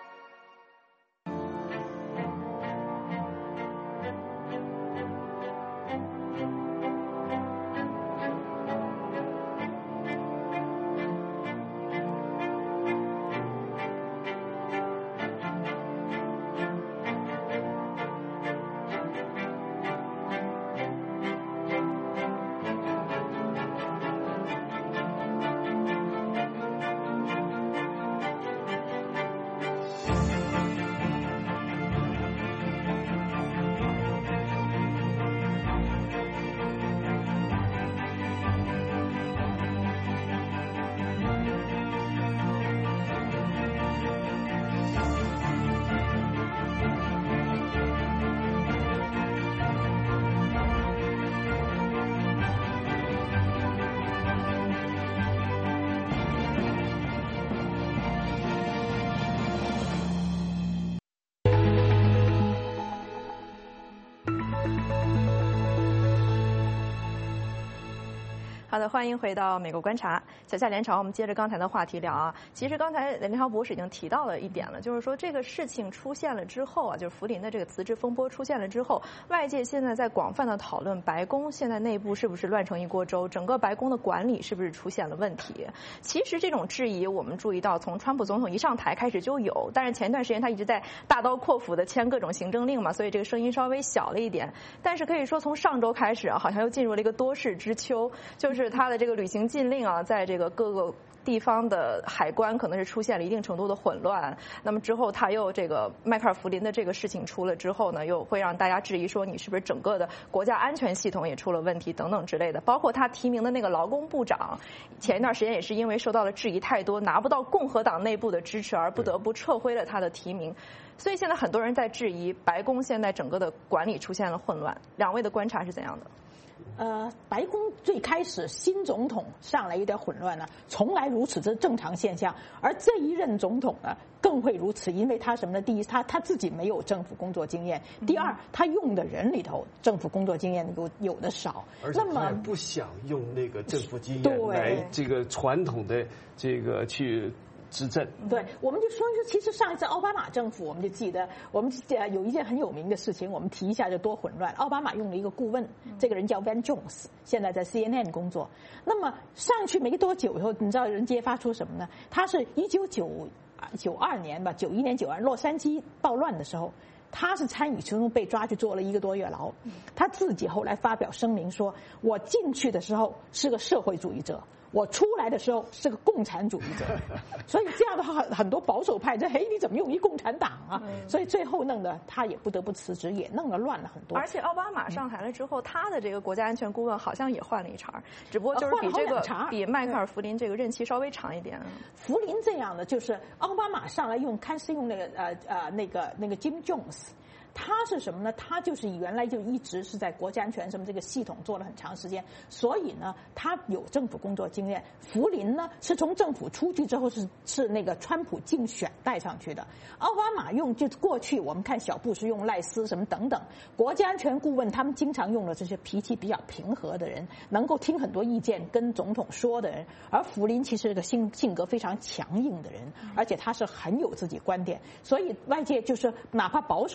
好的，欢迎回到美国观察。小夏连朝，我们接着刚才的话题聊啊。其实刚才连朝博士已经提到了一点了，就是说这个事情出现了之后啊，就是福林的这个辞职风波出现了之后，外界现在在广泛的讨论白宫现在内部是不是乱成一锅粥，整个白宫的管理是不是出现了问题。其实这种质疑我们注意到从川普总统一上台开始就有，但是前段时间他一直在大刀阔斧的签各种行政令嘛，所以这个声音稍微小了一点。但是可以说从上周开始啊，好像又进入了一个多事之秋，就是是他的这个旅行禁令啊，在这个各个地方的海关可能是出现了一定程度的混乱。那么之后他又这个迈克尔福林的这个事情出了之后呢，又会让大家质疑说你是不是整个的国家安全系统也出了问题等等之类的。包括他提名的那个劳工部长，前一段时间也是因为受到了质疑太多，拿不到共和党内部的支持，而不得不撤回了他的提名。所以现在很多人在质疑白宫现在整个的管理出现了混乱。两位的观察是怎样的？ 呃，白宫最开始新总统上来有点混乱呢，从来如此，这是正常现象。而这一任总统呢，更会如此，因为他什么呢？第一，他他自己没有政府工作经验；第二，他用的人里头政府工作经验有有的少， 而且他也不想用那个政府经验对来这个传统的这个去执政。 对，我们就说说，其实上一次奥巴马政府，我们就记得，我们有一件很有名的事情，我们提一下就多混乱。奥巴马用了一个顾问，这个人叫 Van Jones， 现在在 C N N 工作。那么上去没多久以后，你知道人揭发出什么呢？他是一九九九二年吧，九一年九二洛杉矶暴乱的时候。他是参与其中被抓去坐了一个多月牢，他自己后来发表声明说，我进去的时候是个社会主义者，我出来的时候是个共产主义者。所以这样的话，很多保守派这嘿你怎么用一共产党啊？所以最后弄得他也不得不辞职，也弄得乱了很多。 而且奥巴马上台了之后，他的这个国家安全顾问好像也换了一茬，只不过就是比这个比迈克尔福林这个任期稍微长一点。 福林这样的就是奥巴马上来用，看是用那个呃呃那个那个 Jim Jones。他是什么呢？他就是原来就一直是在国家安全什么这个系统做了很长时间，所以呢，他有政府工作经验。福林呢是从政府出去之后是是那个川普竞选带上去的。奥巴马用就过去我们看小布什用赖斯什么等等国家安全顾问，他们经常用的这些脾气比较平和的人，能够听很多意见跟总统说的人。而福林其实是个性性格非常强硬的人，而且他是很有自己观点，所以外界就是哪怕保守派的人。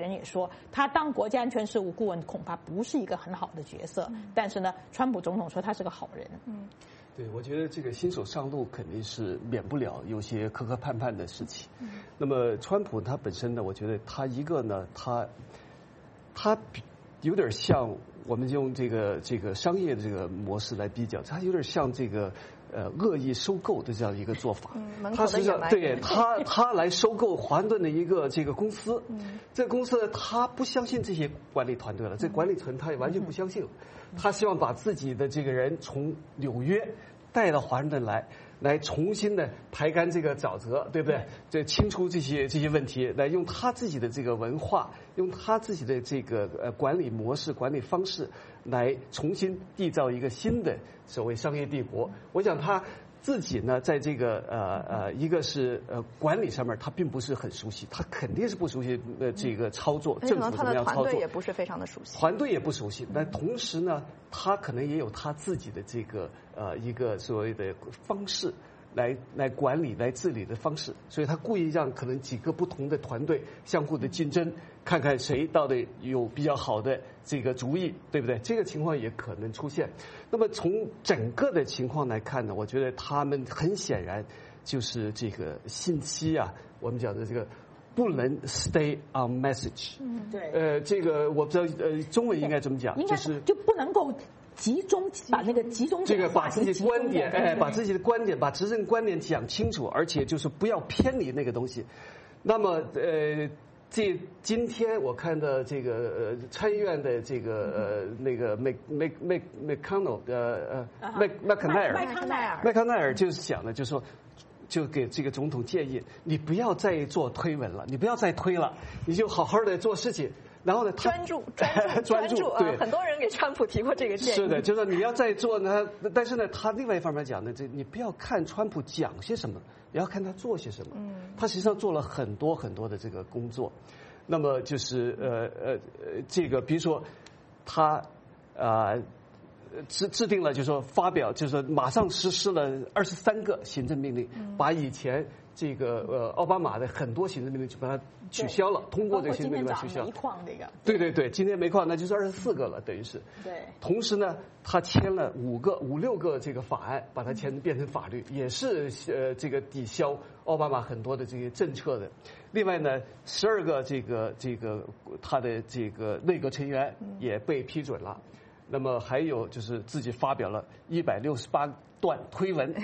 人也说，他当国家安全事务顾问恐怕不是一个很好的角色。嗯、但是呢，川普总统说他是个好人。 嗯，对，我觉得这个新手上路肯定是免不了有些磕磕绊绊的事情。嗯、那么川普他本身呢，我觉得他一个呢，他他有点像我们用这个这个商业的这个模式来比较，他有点像这个。呃，恶意收购的这样一个做法， 嗯、 他实际上对他他来收购华盛顿的一个这个公司，嗯、这个公司呢，他不相信这些管理团队了，这管理层他也完全不相信了，嗯、他希望把自己的这个人从纽约带到华盛顿来，来重新的排干这个沼泽，对不对？这清除这些这些问题，来用他自己的这个文化，用他自己的这个呃管理模式、管理方式。来重新缔造一个新的所谓商业帝国。我想他自己呢，在这个呃呃，一个是呃管理上面，他并不是很熟悉，他肯定是不熟悉呃这个操作，政府怎么样操作， 团队也不是非常的熟悉， 团队也不熟悉。但同时呢，他可能也有他自己的这个呃一个所谓的方式。来来管理、来治理的方式，所以他故意让可能几个不同的团队相互的竞争，看看谁到底有比较好的这个主意，对不对？这个情况也可能出现。那么从整个的情况来看呢，我觉得他们很显然就是这个信息啊，我们讲的这个不能 stay on message。 嗯，对。 呃，这个我不知道，呃，中文应该怎么讲？就是就不能够。集中把那个集中这个把自己的观点，哎，把自己的观点，把执政观点讲清楚，而且就是不要偏离那个东西。那么，呃，这今天我看到这个呃参议院的这个呃那个麦麦麦麦康诺呃呃麦麦康奈尔麦康奈尔麦康奈尔就是讲的，就是说。就给这个总统建议，你不要再做推文了，你不要再推了，你就好好的做事情。然后呢， 专注专注专注，对、 呃，很多人给川普提过这个建议。 是的，就是你要再做呢，但是呢，他另外一方面讲呢，这你不要看川普讲些什么，也要看他做些什么。嗯，他实际上做了很多很多的这个工作。那么就是呃呃呃，这个比如说他啊。呃制制定了，就是说发表，就是说马上实施了二十三个行政命令，嗯、把以前这个呃奥巴马的很多行政命令就把它取消了，通过这个行政命令取消。 煤矿这个。 对对对，今天煤矿那就是二十四个了，等于是。 对。 同时呢，他签了五个五六个这个法案，把它签变成法律，也是呃这个抵消奥巴马很多的这些政策的。另外呢，十二个这个这个他的这个内阁成员也被批准了。那么还有就是自己发表了一百六十八段推文，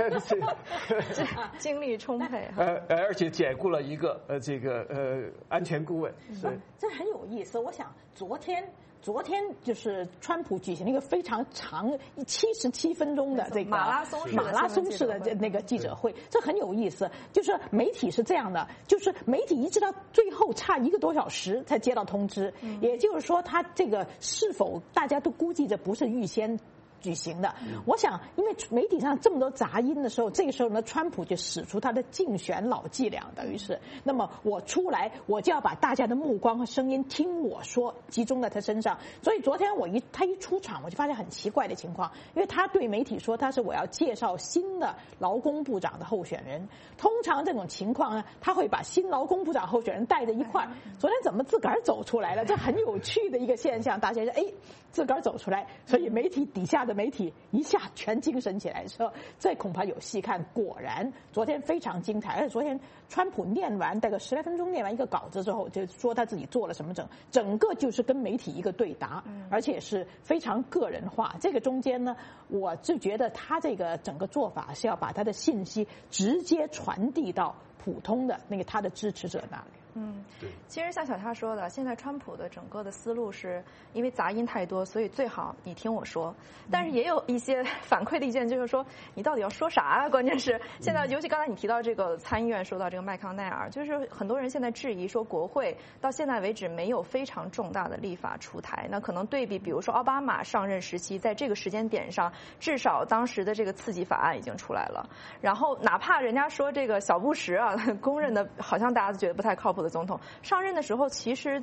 精力充沛。 呃，而且解雇了一个呃这个呃安全顾问。是， 这很有意思。我想昨天。昨天就是川普举行了一个非常长七十七分钟的这个马拉松马拉松式的那个记者会，这很有意思。就是媒体是这样的，就是媒体一直到最后差一个多小时才接到通知，嗯、也就是说，他这个是否大家都估计着不是预先举行的。嗯、我想，因为媒体上这么多杂音的时候，这个时候呢，川普就使出他的竞选老伎俩，等于是，那么我出来，我就要把大家的目光和声音听我说集中在他身上。所以昨天我一他一出场，我就发现很奇怪的情况，因为他对媒体说他是我要介绍新的劳工部长的候选人。通常这种情况呢，他会把新劳工部长候选人带在一块儿。昨天怎么自个儿走出来了？这很有趣的一个现象。大家说，哎，自个儿走出来，所以媒体底下的媒体一下全精神起来，说这恐怕有戏看。果然，昨天非常精彩。而且昨天川普念完大概十来分钟，念完一个稿子之后，就说他自己做了什么整，整个就是跟媒体一个对答，而且是非常个人化。这个中间呢，我就觉得他这个整个做法是要把他的信息直接传递到普通的那个他的支持者那里。 嗯，其实像小夏说的，现在川普的整个的思路是因为杂音太多，所以最好你听我说。但是也有一些反馈的意见，就是说你到底要说啥啊？关键是现在，尤其刚才你提到这个参议院说到这个麦康奈尔，就是很多人现在质疑说，国会到现在为止没有非常重大的立法出台。那可能对比，比如说奥巴马上任时期，在这个时间点上，至少当时的这个刺激法案已经出来了。然后哪怕人家说这个小布什啊，公认的好像大家都觉得不太靠谱的总统上任的时候，其实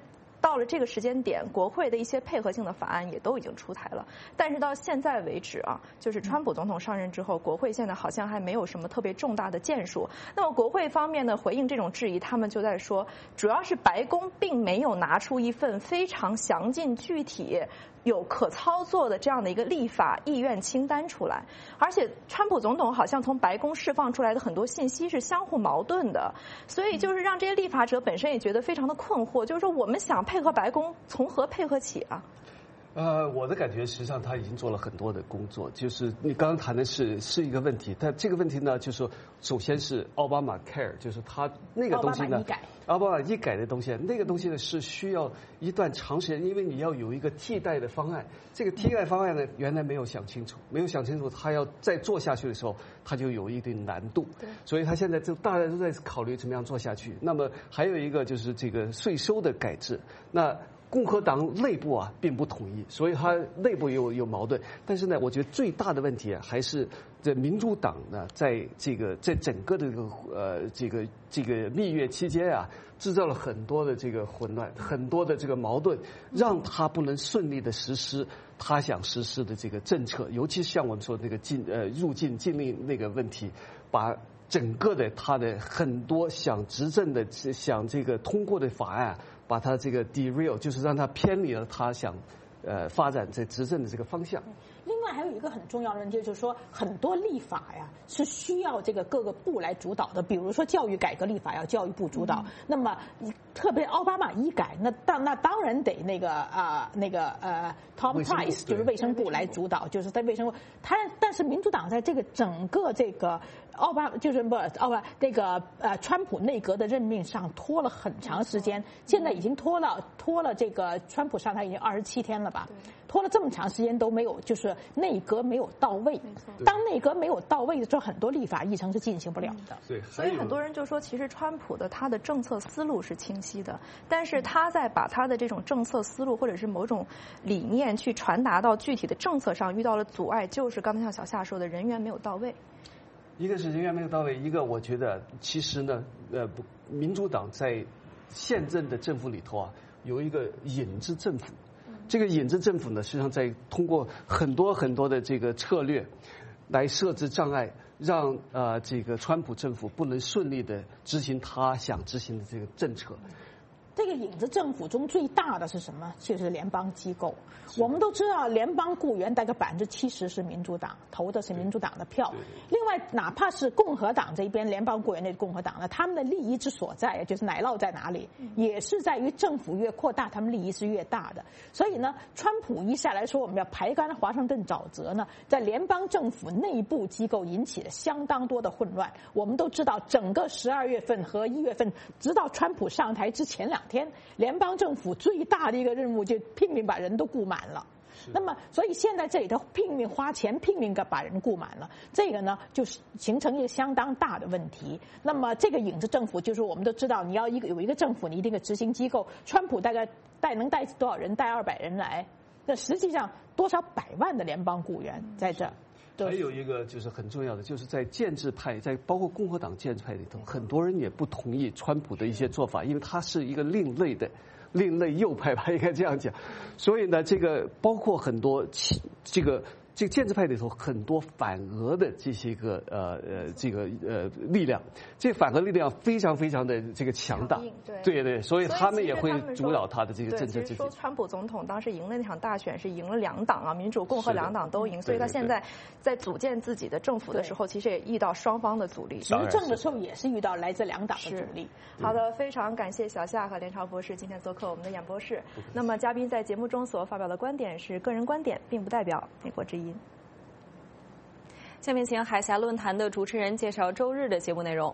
到了这个时间点，国会的一些配合性的法案也都已经出台了。但是到现在为止啊，就是川普总统上任之后，国会现在好像还没有什么特别重大的建树。那么国会方面呢，回应这种质疑，他们就在说，主要是白宫并没有拿出一份非常详尽具体有可操作的这样的一个立法意愿清单出来，而且川普总统好像从白宫释放出来的很多信息是相互矛盾的，所以就是让这些立法者本身也觉得非常的困惑，就是说我们想配合白宫，从何配合起啊？ 呃，我的感觉实际上他已经做了很多的工作，就是你刚刚谈的是是一个问题，但这个问题呢，就是说首先是奥巴马 care， 就是他那个东西呢，奥巴马医改的东西，那个东西呢是需要一段长时间，因为你要有一个替代的方案，这个替代方案呢原来没有想清楚，没有想清楚，他要再做下去的时候，他就有一定难度，所以他现在就大家都在考虑怎么样做下去。那么还有一个就是这个税收的改制，那共和党内部啊并不统一，所以它内部有有矛盾。但是呢，我觉得最大的问题啊，还是这民主党呢，在这个在整个的这个呃这个这个蜜月期间啊，制造了很多的这个混乱，很多的这个矛盾，让他不能顺利的实施他想实施的这个政策，尤其像我们说那个禁呃入境禁令那个问题，把整个的他的很多想执政的想这个通过的法案，把他这个 derail， 就是让他偏离了他想呃发展在执政的这个方向。 另外还有一个很重要的问题，就是说很多立法呀是需要这个各个部来主导的，比如说教育改革立法要教育部主导，嗯、那么特别奥巴马医改，那当那当然得那个啊、呃、那个呃 Tom Price 就是卫生部来主导，就是在卫生部，他但是民主党在这个整个这个奥巴就是不奥巴这个呃川普内阁的任命上拖了很长时间，现在已经拖了拖了这个川普上台已经二十七天了吧，拖了这么长时间都没有，就是内阁没有到位。当内阁没有到位的时候，很多立法议程是进行不了的。 对， 所以很多人就说，其实川普的他的政策思路是清晰的，但是他在把他的这种政策思路或者是某种理念去传达到具体的政策上遇到了阻碍，就是刚才像小夏说的，人员没有到位。 一个是人员没有到位，一个我觉得其实呢，呃，民主党在现任的政府里头啊，有一个影子政府。这个影子政府呢，实际上在通过很多很多的这个策略，来设置障碍，让呃这个川普政府不能顺利的执行他想执行的这个政策。 这个影子政府中最大的是什么？就是联邦机构。我们都知道，联邦雇员大概百分之七十是民主党投的是民主党的票。另外，哪怕是共和党这边联邦雇员的共和党呢，他们的利益之所在，就是奶酪在哪里，也是在于政府越扩大，他们利益是越大的。所以呢，川普一下来说我们要排干华盛顿沼泽呢，在联邦政府内部机构引起了相当多的混乱。我们都知道，整个十二月份和一月份，直到川普上台之前两天，联邦政府最大的一个任务就拼命把人都雇满了。那么，所以现在这里头拼命花钱，拼命把人雇满了，这个呢，就是形成一个相当大的问题。那么，这个影子政府就是我们都知道，你要一个有一个政府，你一定个执行机构。川普大概带能带多少人？带二百人来，那实际上多少百万的联邦雇员在这。 还有一个就是很重要的，就是在建制派，在包括共和党建制派里头，很多人也不同意川普的一些做法，因为他是一个另类的、另类右派吧，应该这样讲。所以呢，这个包括很多这个这个建制派里头很多反俄的这些个呃呃这个呃力量，这反俄力量非常非常的这个强大， 对对对，所以他们也会主导他的这个政策。 其实说川普总统当时赢了那场大选是赢了两党啊，民主共和两党都赢，所以他现在在组建自己的政府的时候，其实也遇到双方的阻力。 执政的时候也是遇到来自两党的阻力。 好的，非常感谢小夏和连朝博士今天做客我们的演播室。那么嘉宾在节目中所发表的观点是个人观点，并不代表美国之音。 下面请海峡论坛的主持人介绍周日的节目内容。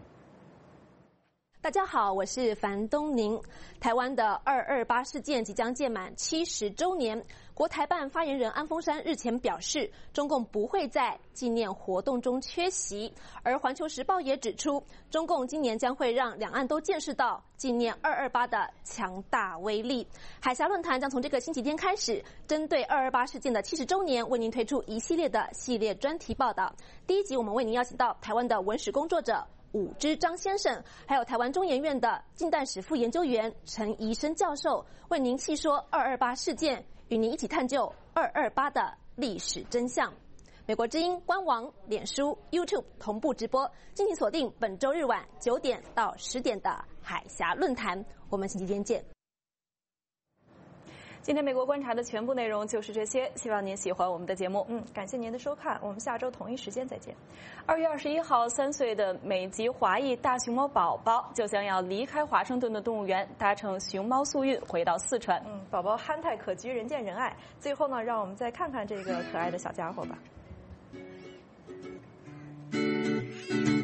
大家好，我是樊东宁。台湾的二二八事件即将届满七十周年，国台办发言人安峰山日前表示，中共不会在纪念活动中缺席。而环球时报也指出，中共今年将会让两岸都见识到纪念二二八的强大威力。海峡论坛将从这个星期天开始，针对二二八事件的七十周年，为您推出一系列的系列专题报道。第一集我们为您邀请到台湾的文史工作者武之张先生，还有台湾中研院的近代史副研究员陈怡生教授，为您细说二二八事件，与您一起探究二二八的历史真相。美国之音官网、脸书、YouTube 同步直播，敬请锁定本周日晚九点到十点的海峡论坛。我们星期天见。 今天美国观察的全部内容就是这些，希望您喜欢我们的节目。 嗯，感谢您的收看，我们下周同一时间再见。 二月二十一号，三岁的美籍华裔大熊猫宝宝就将要离开华盛顿的动物园，搭乘熊猫速运回到四川。 嗯，宝宝憨态可掬，人见人爱。最后呢，让我们再看看这个可爱的小家伙吧。